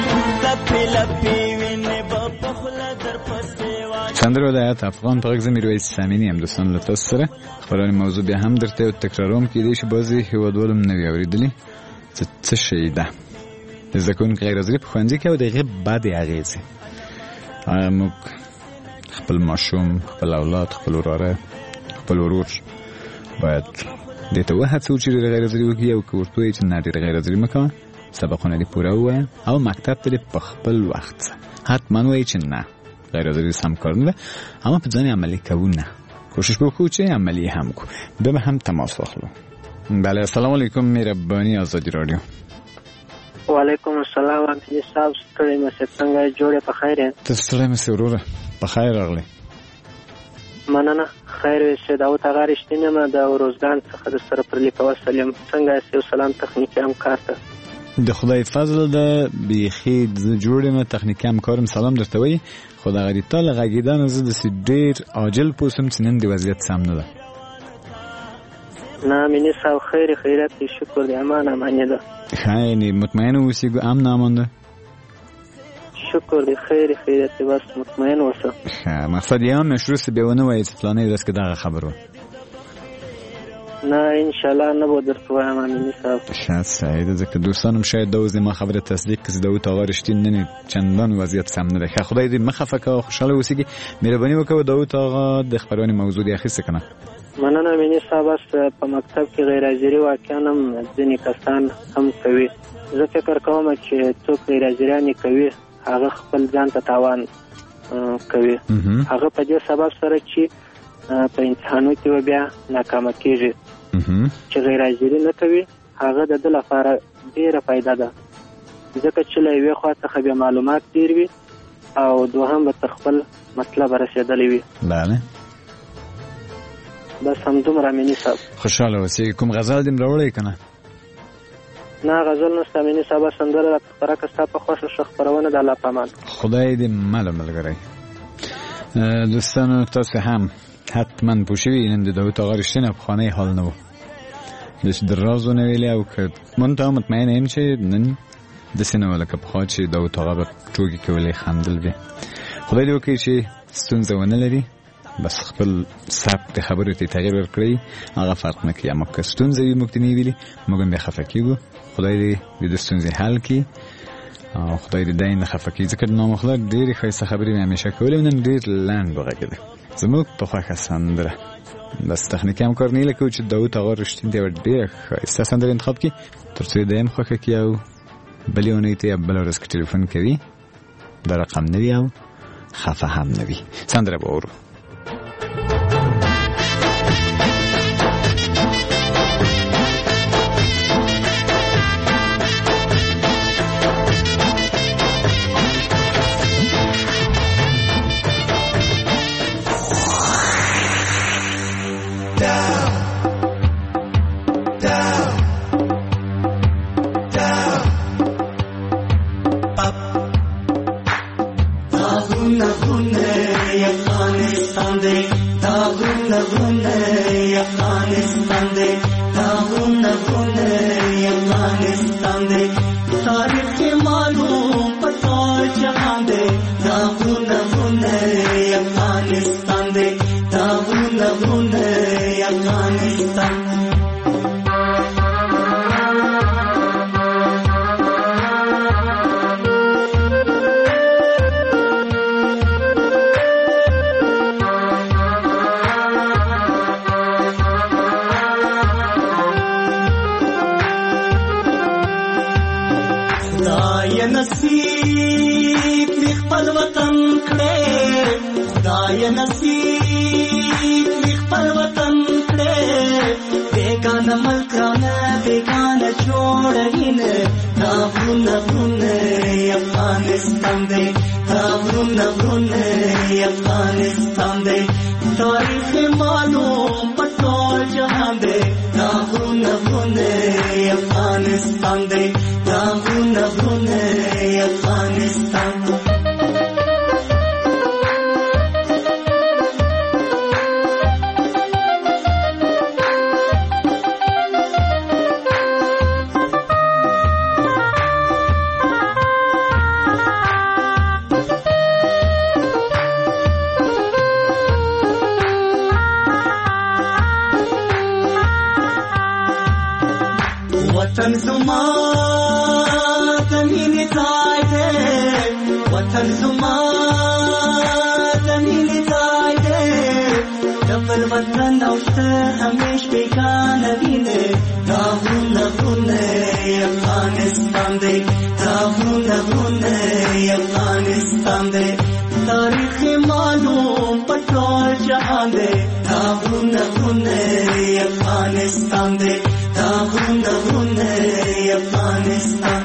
Speaker 4: چندر ولایت افغان پرګز میرویس سامینی هم دوستان له تاسو سره خبرونه موضوع بیا هم درته تکراروم کېدی چې بازي هیوادوالم نوی اوریدلی څه شي ده ځکه غیر حاضر په خوندې کې او دغه بعد اغیزه موږ خپل ماشوم خپل اولاد خپل وراره خپل ورور باید دته وه څو چې غیر حاضر وکي او کوړتوي چې نه غیر حاضر مکه سبقونه دی پوره وای او مکتب ته په خپل وخت حتما وای چې نه غیر حاضر سم کار نه اما په ځان عملی کوونه کوشش وکړو چې عملی هم کو به هم تماس واخلو بله السلام علیکم مهرباني آزادی رادیو
Speaker 10: وعلیکم السلام امیر صاحب ستړي مې څنګه جوړه په خیر یې
Speaker 4: ته ستړي مې وروره په خیر راغلی
Speaker 10: مننه خیر شه دا او تا غریشتینه ما د روزګان څخه د سره پر لیکو سلام څنګه یې سلام تخنیکی هم کارته
Speaker 4: د خدای فضل ده بیخی جوړې ما تخنیکی هم کارم سلام درته وای خدا غری تعالی غږیدان زه د ډیر عاجل پوسم چې نن دی وضعیت سم نه ده
Speaker 10: نه مینه ساو خیر خیرات شکر دی امان امان ده
Speaker 4: خاینی مطمئن اوسې ګو امن امان ده
Speaker 10: شکر دی خیر خیرات بس مطمئن اوسه
Speaker 4: مقصد یې هم مشروع سی بیونه وای چې فلانه داس کې دا خبرو
Speaker 10: نه ان شاء الله نه به درته وایم امین صاحب
Speaker 4: شاید سعید ځکه دوستانم شاید دوز ما خبره تصدیق کړي دا او تا غرشتین نه چندان وضعیت سم نه ده خدای دې مخه فکه خوشاله اوسېږي مهرباني وکړه دا او تا د خبرونه موضوع دی اخیسته کنه
Speaker 10: مننه امین صاحب اس په مکتب کې غیر حاضری واقعا هم ځینې کسان هم کوي زه فکر کوم چې څوک غیر حاضرانی کوي هغه خپل ځان ته تاوان کوي هغه په دې سبب سره چې په امتحانو کې بیا ناکامه کیږي چې غیر حاضري نه کوي هغه د دې لپاره ډیره فائدہ ده ځکه چې له یوې خوا څخه بیا معلومات ډیر وي او دوهم به خپل مطلب رسیدلی وي
Speaker 4: بله
Speaker 10: بس هم دومره مینی صاحب
Speaker 4: خوشاله اوسې کوم غزل دې مروړی کنه
Speaker 10: نه غزل نشته مینی صاحب سندره را خبره کستا په خوښه شخ خبرونه د الله پامان
Speaker 4: خدای دې مل ملګری دوستانو تاسو هم حتما پوشوی نن د دوت غرشتنه په خانه حال نه و د درازونه ویلی او که مونږ ته مطمئن یم چې نن د سینه ولکه په خاطر چې دوت هغه ټوکی کولې خندل به خدای دې وکړي چې ستونزه ونه لري بس خپل سبک خبرو ته تغییر ورکړي هغه فرق نه کوي اما که ستونزه وي موږ ته نه ویلي موږ به خفه کیږو خدای دې د ستونزې حل کړي او خدای دې داین خفه کړي ځکه نو مخلق ډېری ښایسته خبرې مې همیشه کولې نن ډېر لاند وغږېده زموږ په خوښه سندره بس تخنیکي همکار نه لکه چې داوود آقا رښتین دی ډېر ښایسته سندره انتخاب کړي تر څو دې هم خوښه کړي او بلې اونۍ ته بل ورځ کې ټلیفون کوي دا رقم نه وي او خفه هم نه وي سندره به اورو
Speaker 8: غرونه غرونه افغانستان دی دا غرونه غرونه افغانستان دی دا غرونه غرونه افغانستان دی تاریخ معلوم په ټول جهان دی دا غرونه غرونه افغانستان دی دا غرونه غرونه افغانستان نصیب می خپل وطن کړې خدای نصیب می خپل وطن کړې بیگانه ملک نه بیگانه جوړوینه دا غرونه غرونه افغانستان دی دا غرونه غرونه افغانستان دی تاریخ معلوم په ټول جهان دی دا غرونه غرونه افغانستان دی دا غرونه غرونه افغانستان وطن زما زمین ځای دی وطن زما زمین ځای دی د بل وطن او ته همیش بیگانه وینې دا غرونه غرونه افغانستان دی دا غرونه غرونه افغانستان دی تاریخ معلوم په ټول جهان دی دا غرونه غرونه افغانستان دی دا غرونه غرونه افغانستان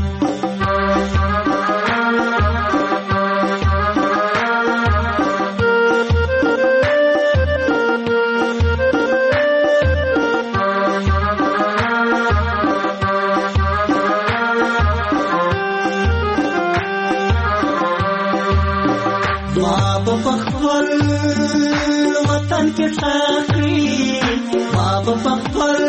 Speaker 8: ما په خپل وطن کې فخري ما په خپل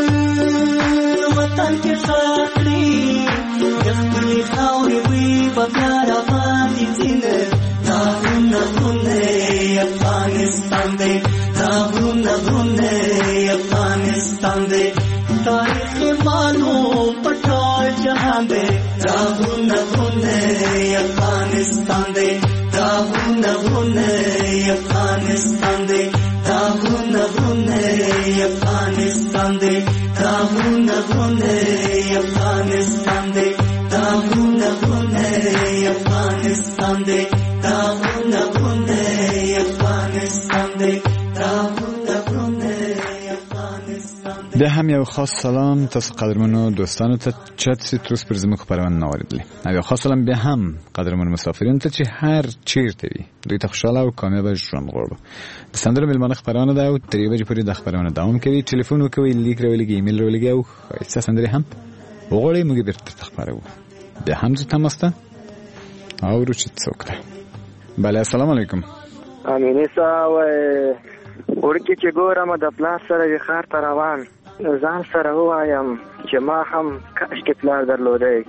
Speaker 8: وطن کې فخري خپلې خاورې وي په بیا راباندې ځینه دا غرونه غرونه افغانستان دی دا غرونه غرونه افغانستان دی تاریخ معلوم په ټول جهان دی دا غرونه غرونه افغانستان دی دا غرونه غرونه افغانستان دی دا غرونه غرونه افغانستان دی دا غرونه غرونه افغانستان دی دا غرونه غرونه افغانستان دی دا غرونه غرونه افغانستان دی دا غرونه غرونه افغانستان دی.
Speaker 4: ده هم یو خاص سلام تاسو قدرمنو دوستانو ته چې تاسو پر زموږ خبرونه نوریدلی. یو خاص سلام به هم قدرمنو مسافرینو ته چې هر چیرته وي دوی ته خوشاله او کامیاب ژوند غواړو. د سندرو ملمانه خبرونه ده او تر یو بجې پورې د خبرونه دوام کوي. ټلیفون وکوي، لیک راولېږي، ایمیل راولېږي او ښایسته سندرې هم وغواړئ موږ بیرته خبرو. بیا هم زه تماس ته اورو چې څوک ده. بله السلام علیکم.
Speaker 10: امینې صاحب ورکې چې ګورم د پلار سره یې ښار ته روان ځان سره ووایم چې ما هم کاشکې پلار درلودی.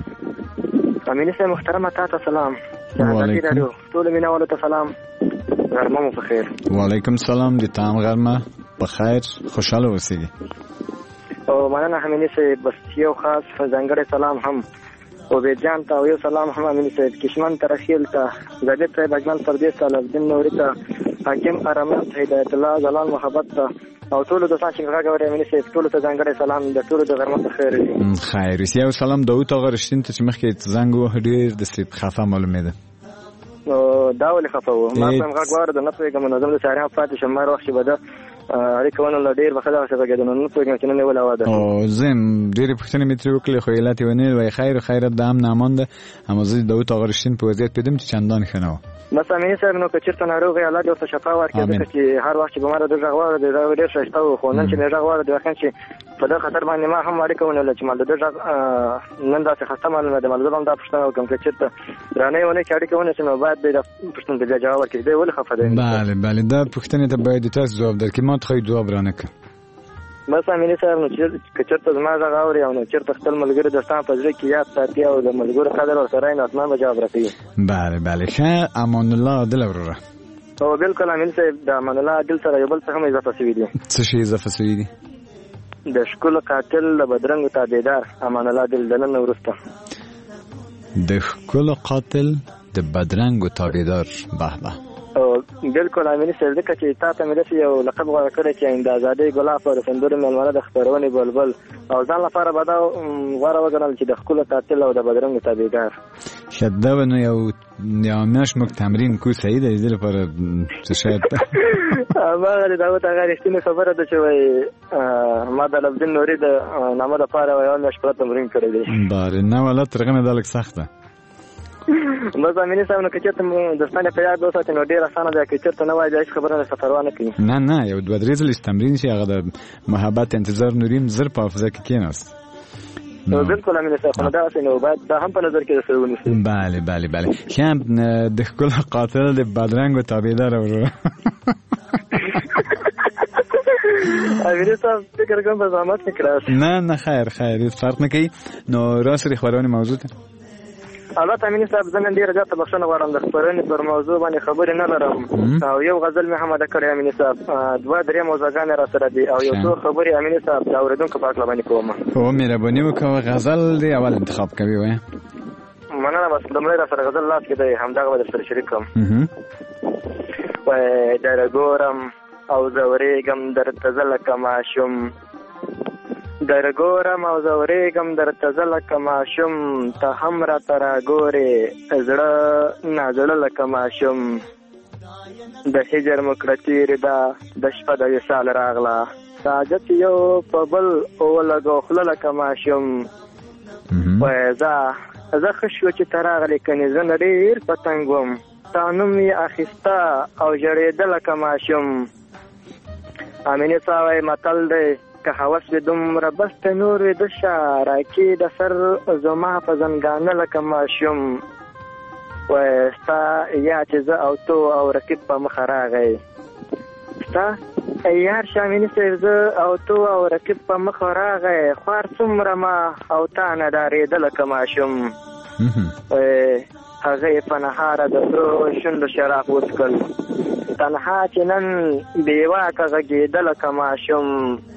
Speaker 10: امینې صاحب محترمه تا ته سلام.
Speaker 4: وعلیکم
Speaker 10: ټولو مینهوالو ته سلام. غرمه مو په خیر.
Speaker 4: وعلیکم سلام. د تا هم غرمه په خیر خوشحاله اوسېږي.
Speaker 10: او مننه امینې صاحب. بس یو خاص ځانګړی سلام هم عبید جان ته او یو سلام هم امینې صاحب کشمن ته رخیل ته زبید صاحب اجمل پردیس ته لفظین نوري ته حاکم ارمان ته هدایت الله زلال محبت ته او ټولو دوستان چې غږ اوري امینې صاحب ټولو ته ځانګړی سلام د ټولو د غرمه په خیر وي.
Speaker 4: خیر وي. یو سلام داود آقا رشتین ته چې مخکې زنګ ووهه ډېر د سلیپ خفه معلومېده.
Speaker 10: دا ولې خفه و؟ ما هم غږ واورېده نه پوهېږم منظم د سهار هم پاتې شم مار وخت چې به ده اړیکه ونه ډېر به ښه دغسې غږېده نو نه پوهېږم چې نن یې ولې واده.
Speaker 4: او زه هم ډېرې پوښتنې مې ترې وکړې خو علت یې ونه ویل. خیر خیرت د امن امان ده. اما زه داود آقا رشتین په وضعیت پوهېدم چې چندان ښه نه و.
Speaker 10: بس امینې صاحب نو که چېرته ناروغ یې الله دې ورته شفا ورکړي ځکه چې هر وخت چې به ما د ده غږ واورېدې دا ډېر ښایسته و خو نن چې مې غږ واورېدې واقعا چې په دغه خطر باندې ما هم اړیکه ونیوله چې مال د ده نن داسې خسته معلومه ده. مال زه به هم دا پوښتنه وکړم که چېرته درانۍ ونې چې اړیکه ونیسي نو باید دی دا پوښتنې ته بیا جواب ورکړي. دی ولې خفه دی؟
Speaker 4: بله بله دا پوښتنې ته باید تاسو ځواب درکړي، ما ته خو ځواب رانه کړه.
Speaker 10: بس امیني صاحب نو که چېرته زما غږ اوري او نو چېرته خپل ملګري دوستان په زړه کې یاد ساتي او د ملګرو قدر ورسره وي نو حتما به جواب راکوي.
Speaker 4: بله بله ښه. امان الله عادل وروره.
Speaker 10: او بالکل امین صاحب د امان الله عادل سره یو بل څه هم اضافه شوي دي.
Speaker 4: څه شي اضافه شوي دي؟
Speaker 10: د ښکلو قاتل د بدرنګو تابعدار امان الله عادل د نن وروسته.
Speaker 4: د ښکلو قاتل د بدرنګو تابعدار. به به.
Speaker 10: او بالکل امیني صاحب ځکه چې تا ته مې داسې یو لقب غوره کړی چې د ازادۍ ګلاب او د سندرو مېلمانه د خپرونې بلبل او ځان لپاره به دا غوره وګڼل چې د ښکلو قاتل او د بدرنګو تابعدار.
Speaker 4: ښه دا به نو یو یوه میاشت موږ تمرین کوو. صحیح ده؟ د دې لپاره څه شاید
Speaker 10: هماغه د داود هغه رښتینې خبره ده چې وایي ما د لفظین نوري د نامه دپاره یوه میاشت پوره تمرین کړی دی.
Speaker 4: بله نه والله ترغنه دا لږ سخت ده.
Speaker 10: بس امیني صاحب نو که چېرته دوستان یې په یاد وساتي نو ډېر اسانه ده. که چېرته نه وایي بیا هېڅ خبره درته پروا نه کوي.
Speaker 4: نه نه یو دوه درې ځلې چې تمرین شي هغه د محبت انتظار نوریم زر په حافظه کې کېناست.
Speaker 10: نو بالکل امیني صاحب نو داسې نو باید دا هم په نظر کې درسره ونیسئ.
Speaker 4: بله بله بله. ښه د ښکلو قاتل د بدرنګو تابعدار وروره.
Speaker 10: امیني صاحب فکر کوم په زحمت کې کړاست.
Speaker 4: نه نه خیر خیر هېڅ فرق نه کوي. نو راسره خپرونې موضوع ته
Speaker 10: البته امیني صاحب زه نن ډېره زیاته بخښنه غواړم د خپرونې پر موضوع باندې خبرې نه لرم او یو غزل مې هم ادا کړی امیني صاحب. دوه درې موضوعګانې را سره دي او یو څو خبرې امیني صاحب د اورېدونکو په هکله باندې کوم.
Speaker 4: او مهرباني وکړه غزل دې اول انتخاب کوي. وایه
Speaker 10: مننه. بس لومړی را سره غزل لاس کې دی همدغه به درسره شریک کړم. وایي در ګورم او زه ورېږم درته زه لکه ماشوم در ګورم او زه ورېږم درته زه لکه ماشوم ته هم راته راګورې زړه نازړه لکه ماشوم د هجر مو کړه تېرې ده د شپه د وصال راغله ساجت یو په بل ولګو خوله لکه ماشوم. وایه زه زه ښه شوه چې ته راغلې کنې زه نه ډېر پتنګ وم تا نوم یې اخیسته او ژړېده لکه ماشوم. امیني صاحب وایي متل دی که هوس وي دومره بس ته نور وي د شه راکې د سر زما په زنګانه لکه ماشوم. وایي ستا یا چې زه او تو او رقیب په مخه راغی ستا یار شامیني صاحب زه او تو او رقیب په مخه راغی خوار څومره ما او تا نه ډارېده لکه ماشوم. وایي هغه یې په نهاره د سرو شونډو شراب وڅکل تنها چې نن بېواکه غږېده لکه ماشوم.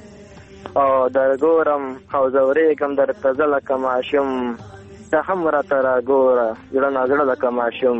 Speaker 10: او در ګورم او زه ورېږم درته زه لکه ماشوم ته هم راته راګوره زړه نازړه لکه ماشوم.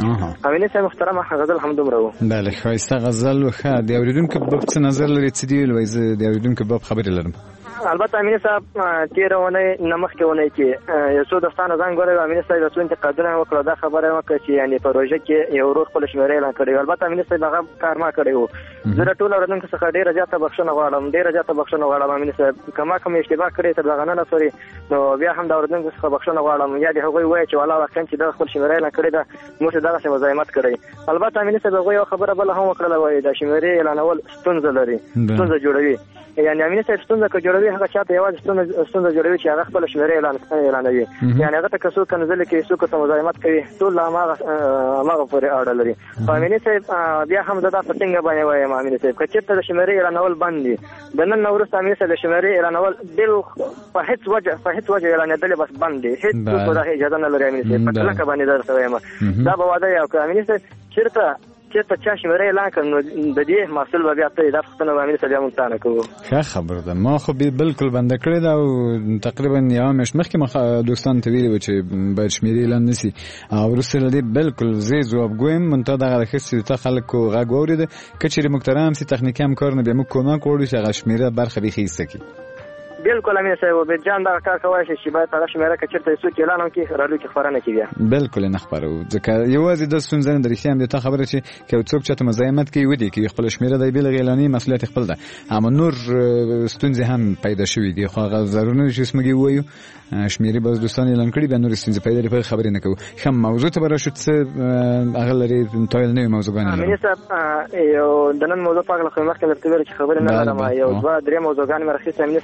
Speaker 10: امیني صاحب محترمه غزل هم دومره و.
Speaker 4: بله ښایسته غزل و. ښه د اورېدونکو په باب څه نظر لري؟ څه دي وایي؟ زه د اورېدونکو په باب خبرې لرم.
Speaker 10: البته امیني صاحب تېره اونۍ نه مخکې اونۍ کې یو څو دوستانو ځان ګوره امیني صاحب یو څو انتقادونه یې وکړه. دا خبره یې وکړه چې یعنې په روژه کې یو ورور خپله شمېره اعلان کړې وه. البته امیني صاحب هغه کار ما کړی و. زه د ټولو اورېدونکو څخه ډېره زیاته بخښنه غواړم ډېره زیاته بخښنه غواړم امیني صاحب. که ما کوم اشتباه کړی تر دغه نه سوري نو بیا هم د اورېدونکو څخه بخښنه غواړم. یا دې هغوی ووایي چې والله واقعا چې دغه خپل شمېره اعلان کړې ده موږ یې دغسې مزاحمت کړی. البته امیني صاحب هغوی یوه خبره بله هم وکړله وایي د شمېرې اعلانول ستونزه لري ستونزه جوړوي. یعنې امیني صاحب ستونزه که جوړوي هغه چا ته یوازې ستونزه جوړوي چې هغه خپله شمېره اعلانوي. یعنې هغه ته که څوک کنځلې کوي څوک ته مزاحمت کوي ټول له هماغه پورې اړه لري. خو امیني صاحب بیا هم زه دا په ټینګه باندې وایم امیني صاحب که چېرته د شمېرې اعلانول بند دي د نن نه وروسته امیني صاحب د شمېرې اعلانول بل په هېڅ وجه په هېڅ وجه اعلانېدل بس بند دي. هېڅ څوک په دغه اجازه نه لري امیني صاحب. په کلکه باندې درته وایم دا به واده یې وکړه امیني صاحب. چېرته چېرته چا شمېره اعلان کړ نو د دې محصول به بیا ته دا پوښتنه به امیني صاحب بیا مونږ تا نه کوو.
Speaker 4: ښه خبره ده. ما خو بالکل بنده کړې ده او تقریبا یوه میاشت مخکې ما دوستانو ته ویلي وو چې باید شمېرې اعلان نه سي او وروسته له دې بالکل زه یې ځواب ګویم منتها دغه د ښه چې تا خلکو غږ واورېده که چېرې موږ ته رام سي تخنیکي همکارونه بیا موږ کومک وغواړو چې هغه شمېره برخه بیخي ایسته کړي.
Speaker 10: بالکل امین صاحب عبید جان دغه کار کولی شي چې باید هغه شمېره که چېرته یې څوک اعلان هم کړي راډیو کې خپرنه کړي بیا
Speaker 4: بالکل یې نه خپروو ځکه یوازې دا ستونزه نه ده رښتیا هم د تا خبره چې که یو څوک چاته مزاحمت کوي ودې کوي خپله شمېره دی بېلغې اعلانوي مسؤلیت خپل ده. اما نور ستونزې هم پیدا شوي دي خو هغه ضرور نه چې اسمږي ووایو شمېرې به دوستان اعلان کړي بیا نورې ستونزې پیدا لري په خبرې نه کوو. ښه موضوع ته به راشو څه هغه لري تایل نوې موضوعګانې لرم.
Speaker 10: امین صاحب یو د نن موضوع په هکله خو مخکې درته ویل چې خبرې نه لرم یو دوه درې موضوعګانې مې راخیستې امین صاحب همدغه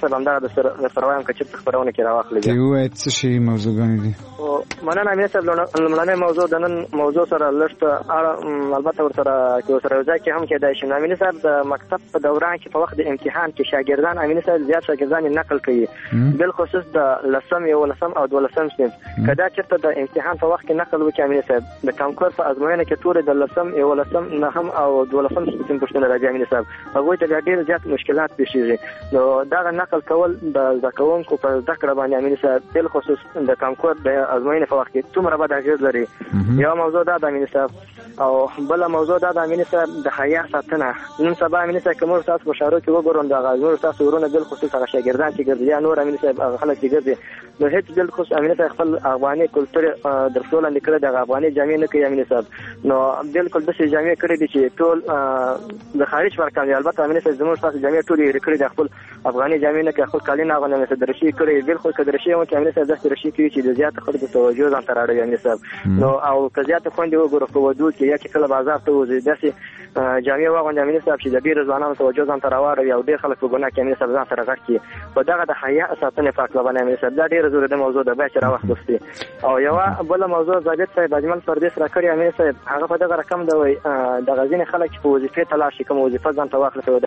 Speaker 10: د سره وایم که چېرته خپرونه کې راواخلي.
Speaker 4: ته ووایه څه شي موضوعګانې دي؟
Speaker 10: مننه امین صاحب. لومړنۍ موضوع د نن موضوع سره لږ البته ورسره کې ورسره یو ځای کې هم کېدای شي. امین صاحب د مکتب په دوران کې په وخت د امتحان کې شاګردان امین صاحب زیات شاګردان نقل کوي، بالخصوص د لسم یولسم او دولسم صنف. که دا چېرته د امتحان په وخت کې نقل وکړي امین صاحب د کانکور په ازموینه کې تورې د لسم یولسم نهم او دولسم صنف پوښتنه راځي امین صاحب، هغوی ته بیا ډېر زیات مشکلات پیښیږي. نو دغه نقل کول د زده کوونکو په زده کړه باندې امین صاحب بالخصوص د کانکور د ازموینې په وخت کې څومره بد اغېز لري. یو موضوع دا د امین صاحب او بله موضوع دا د امین صاحب د حیا ساتنه. نن سبا امین صاحب که موږ تاسو په ښارو کې وګورو دغه زموږ ستاسو ورونه بالخصوص هغه شاګردان چې ګرځي یا نور امین صاحب هغه خلک چې ګرځي نو هېڅ بالخصوص امین صاحب خپل افغاني کلتور درسو لاندې کړی دغه افغاني جامې نه کوي امین صاحب. نو بالکل داسې جامې کړې دي چې ټول د خارج فرق کوي. البته امین صاحب زموږ ستاسو جامې ټولې هېرې کړې دي، خپل افغاني جامې نه کوي، خپل کالي نه اغوندي امین صاحب، درشي کړی بالخصوص که درشي هم کوي امین صاحب داسې درشي کوي چې د زیاته خلکو توجه ځان ته راړوي امین صاحب. نو او که زیاته خویندې وګورو په ودود کې یا چې کله بازار ته وځي داسې جامې واغوندي امین صاحب چې د ډېرو ځوانانو توجه ځان ته راواړوي او ډېر خلک په ګناه کې امین صاحب ځان سره غټ کړي. په دغه د حیا ساتنې په هکله باندې امین صاحب دا ډېره ضروري موضوع ده باید چې راواخیستې. او یوه بله موضوع ضابط صاحب اجمل پردیس راکړې امین صاحب هغه په دغه رقم ده وایي دغه ځینې خلک چې په وظیفې ته لاړ شي کومه وظیفه ځان ته واخلي.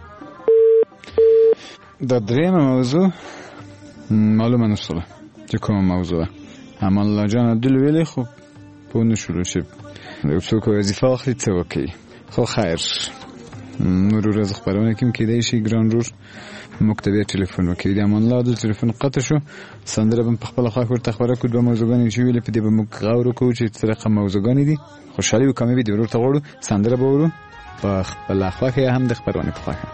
Speaker 4: د درېیمه موضوع معلومه نه شوله چې کومه موضوع ده. امان الله جان عبدل ویلې خو پوه نه شولو چې یو څوک وظیفه واخلي څه وکړي. خو خیر نور ورځ خپرونه کې هم کېدای شي ګران رور موږ ته بیا ټلیفون وکړي. د امان الله د ټلیفون قطع شو، سندره به په خپله خوا ورته خپره کړو. دوه موضوعګانې چې ویلې په دې به موږ غور وکړو چې څه رقم موضوعګانې دي. خوشحالي او کامیابي دې ورور ته غواړو. سندره به ورو په خپله خوښه یا هم د خپرونې په خوښه.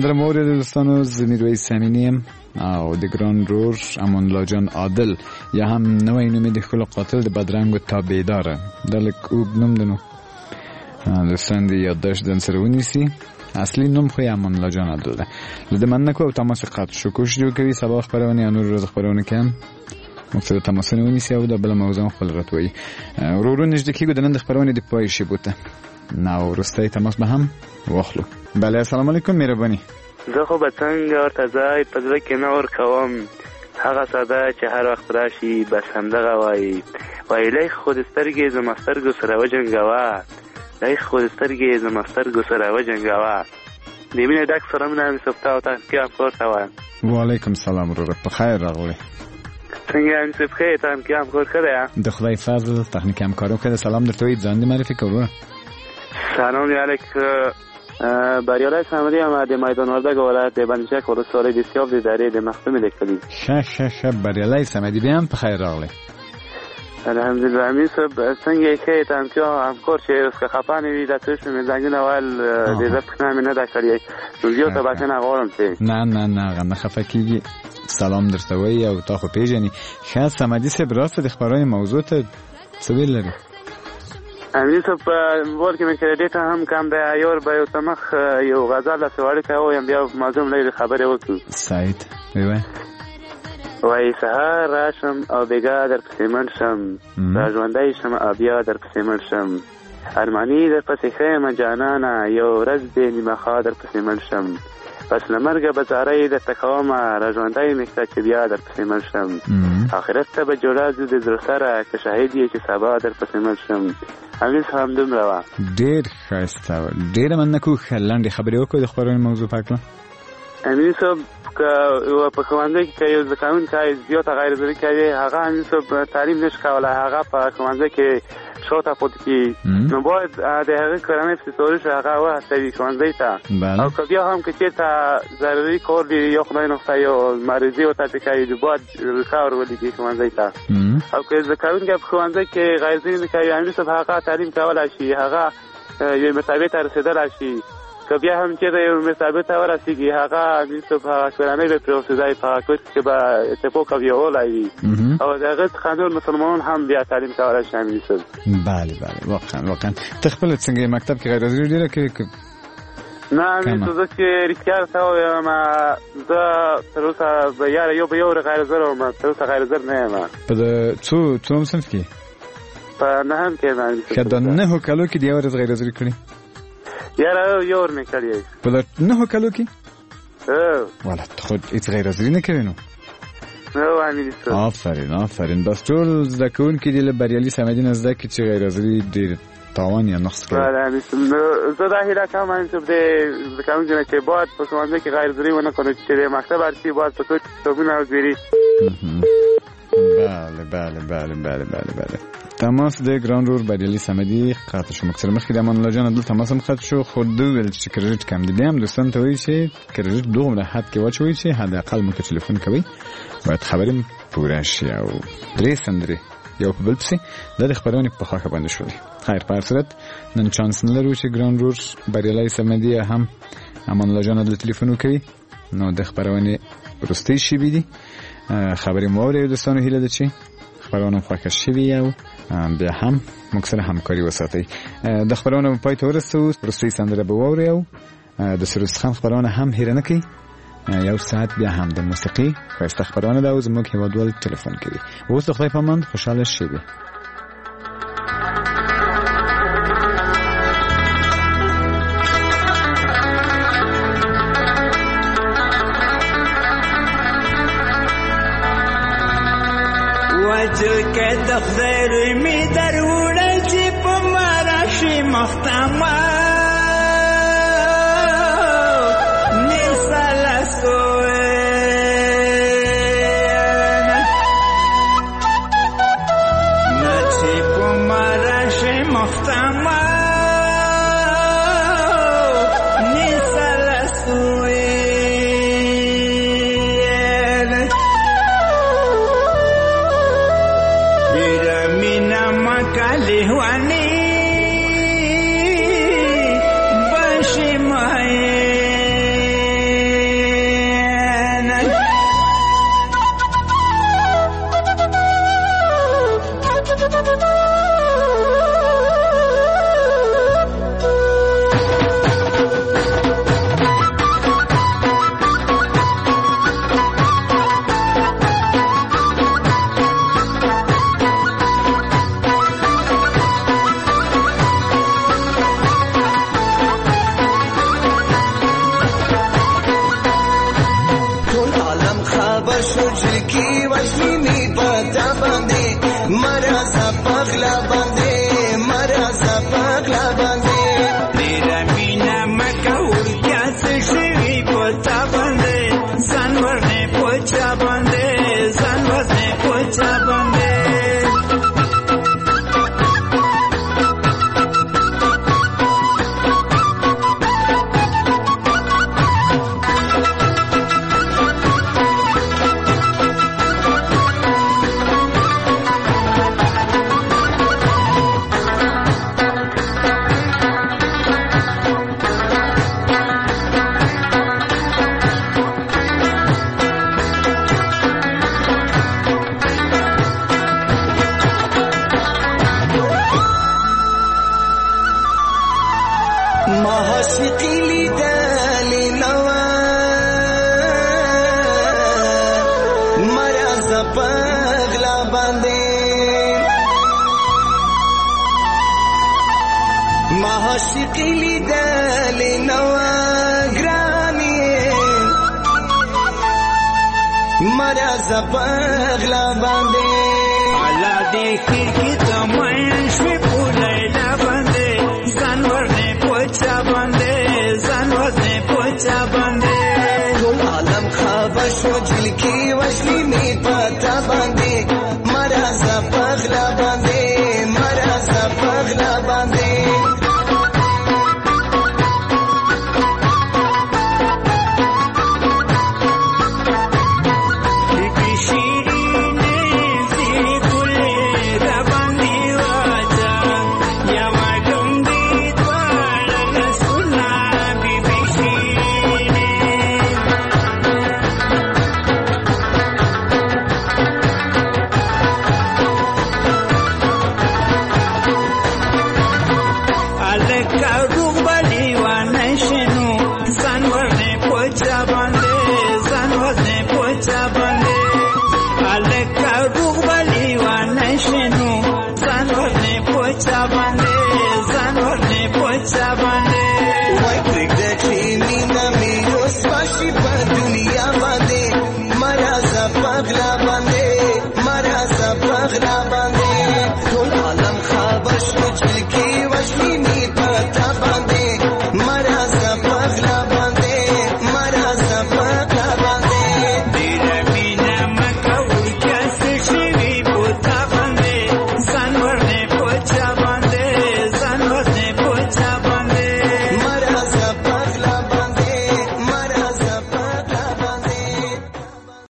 Speaker 4: سندره مورد دوستانو زمیروی سمینیم او د ګران رور امان الله جان عادل یا هم نوې نومې د خپل قاتل د بدرنګ او تابعدار د لیک اوږد نوم دنو دوستان دی یادداشت دن سره ونیسي اصلي نوم خو امان الله جان عادل ده لده من نکو او تماس قطع شو کوشش جو کوي سبا خبرونه یا نور روز خبرونه کم مقصد تماسونه ونیسي او د بل موضوع خپل راتوي ورورو نږدې کېږو د نن د خبرونه د پای شي بوته نو وروستی تماس به هم واخلو. بله السلام علیکم مهرباني.
Speaker 11: زه خو به څنګه ورته ځای په زړه کې نه ورکوم هغه ساده چې هر وخت راشي بس همدغه وایي وایي لای خو د سترګې زما سترګو سره وجنګوه لای خو د سترګې زما سترګو سره وجنګوه د مینې ډک سره مینه مې صفته او تاسو کې افکار ته وایم.
Speaker 4: وعلیکم سلام وروره په خیر راغلی.
Speaker 11: څنګه هم صف خیر تاسو کې افکار کړی
Speaker 4: د خدای فضل تخنیک همکارو کړه سلام درته وایي ځان دې معرفي کړو.
Speaker 11: سلام علیکم بریالای صمدی هم د میدان وردګ ولایت د بندشک ولسوالۍ د سیاف د دره د مخدوم لیکلی.
Speaker 4: شه شه شه بریالای صمدی بیا هم په خیر راغلی.
Speaker 11: الحمدلله امیر صاحب څنګه کې تاسو که همکار چې اسکه خپانه وي د تاسو مې ځنګنه اول د دې پښنه مې نه دا کړی نو یو ته بچنه غواړم چې
Speaker 4: نه نه نه غنه خفه کیږي سلام درته وایي او تا خو پیژني شه صمدی صاحب راست د خبرونه موضوع ته څه ویل لري.
Speaker 11: امیر صاحب ورکه مې کړی هم کم دی ایور به یو تمخ یو غزل سوال کوو یم بیا موضوع لري خبرې وکړو.
Speaker 4: سعید وای
Speaker 11: وای سهار راشم او بیګا در پسې مړ شم را ژوندی شم او بیا در پسې مړ شم ارماني در پسې ښیم جانانه یو ورځ دې نیمه خوا در پسې مړ شم پس له مرګه به زارۍ درته کومه را ژوندی مې کړه چې بیا در پسې مړ شم آخرت ته به جوړه ځو د زړه سره که شاهد یې چې سبا در پسې مړ شم. امیر صاحب همدومره وه.
Speaker 4: ډېر ښایسته وه ډېره مننه کوو ښه لنډې خبرې وکړو د خپرونې موضوع پاک کړه.
Speaker 11: امیر صاحب که په ښوونځي کې که یو زده کوونکی زیاته غیرضروري کوي هغه امیر صاحب تعلیم نشي کولی هغه په ښوونځي کې شاته پاتې کېږي نو باید د هغې کورنۍ پسې سوال شي هغه وهڅوي ښوونځي ته او که بیا هم که چېرته ضروري کار دي یا خدای نخواسته یا مریضي ورته پې کوي نو باید رسه ور ولیږي ښوونځي ته او که زده کوونکی په ښوونځي کې غیرضروري نه کوي امیر صاحب هغه تعلیم کولی شي هغه یوې مرتبې ته رسېدلی شي که بیا هم چېرته یو مرتبې ته ورسېږي هغه امیر صاحب هغه کورنۍ به پرې اوسېدی په هغه کور کې به اتفاق او یووالی وي او د هغې څخه نور مسلمانان هم بیا تعلیم کولی شي امیر صاحب.
Speaker 4: بله بله واقعا واقعا ته خپله څنګه مکتب کې غیرحاضري ډېره کوې که
Speaker 11: نه امیر صاحب زه چې رښتیا درته ووایم زه تر اوسه به یاره یو به یو غیرحاضر وم تر اوسه غیرحاضر نه یم.
Speaker 4: په د څو څوم صنف کې
Speaker 11: په نهم کې یم امیر صاحب.
Speaker 4: که د نهو کلو کې د یو ورځ غیرحاضري کړې
Speaker 11: یاره یو ور مې کړی
Speaker 4: په د نهو کلو کې
Speaker 11: والا
Speaker 4: ته خو هېڅ غیرحاضري نه کوې نو.
Speaker 11: نو امیر صاحب
Speaker 4: آفرین آفرین بس ټول زده کوونکي دې له بریالي صمدي نه زده کړي چې غیرحاضري ډېر تاوان یا نقص کړی.
Speaker 11: بله امیر صاحب نو زه دا هیله کوم امیر صاحب د زده کوونکي نه چې باید په ښوونځي کې غیرحاضري ونه کړو چې د مکتب هرڅه باید په کور کې کتابونه وګوري.
Speaker 4: بله بله بله بله بله بله تماس د ګران رور بریالي صمدي قطع شو. مکسر مخکې د امان الله جان عدل تماس هم قطع شو خو دوی ویل چې کریډټ کم دی بیا هم دوستان ته وایي چې کریډټ دومره حد کې واچوئ چې حداقل مو که تلیفون کوئ باید خبرې پوره شي او درې سندرې یو په بل پسې دا د خپرونې په خوښه باندې شولې. خیر په هر صورت نن چانس نه لرو چې ګران رور بریالي صمدي هم امان الله جان عدل تلیفون وکوي نو د خپرونې وروستۍ شیبې دي خبرې مو واورئ دوستانو هیله ده چې خبرونه خوښه شوي او بیا هم موږ سره همکاري وساتئ. د خبرونه پای ته ورسوو وروستۍ سندره به واورئ او د سروس خان خبرونه هم هیره نه کړئ. یو ساعت بیا هم د موسیقي ښایسته خبرونه ده او زموږ هېوادوال ټلیفون کوي. اوس د خدای په امان خوشحاله شوي.
Speaker 12: وجه کې د خدای می دروړل چې په مراشي مختمه نساله سوین نه چې په مراشي مختمه نساله سوین لهواني باشي ماي
Speaker 8: خبر شو جلکی وشمی می پتا باندې مرزا پغلا باندې مرزا پغلا باندې
Speaker 12: ډیره مینا مکه ورکیا څه شوي پتا باندې ځان ورنه پوچا باندې ځان ورنه پوچا باندې
Speaker 8: پغلا باندې
Speaker 12: الله دې کې تمن شوي پولیلا باندې ځان ورنه پوچا باندې ځان ورنه پوچا باندې
Speaker 8: ټول عالم خبر شو جلکی وشلی می په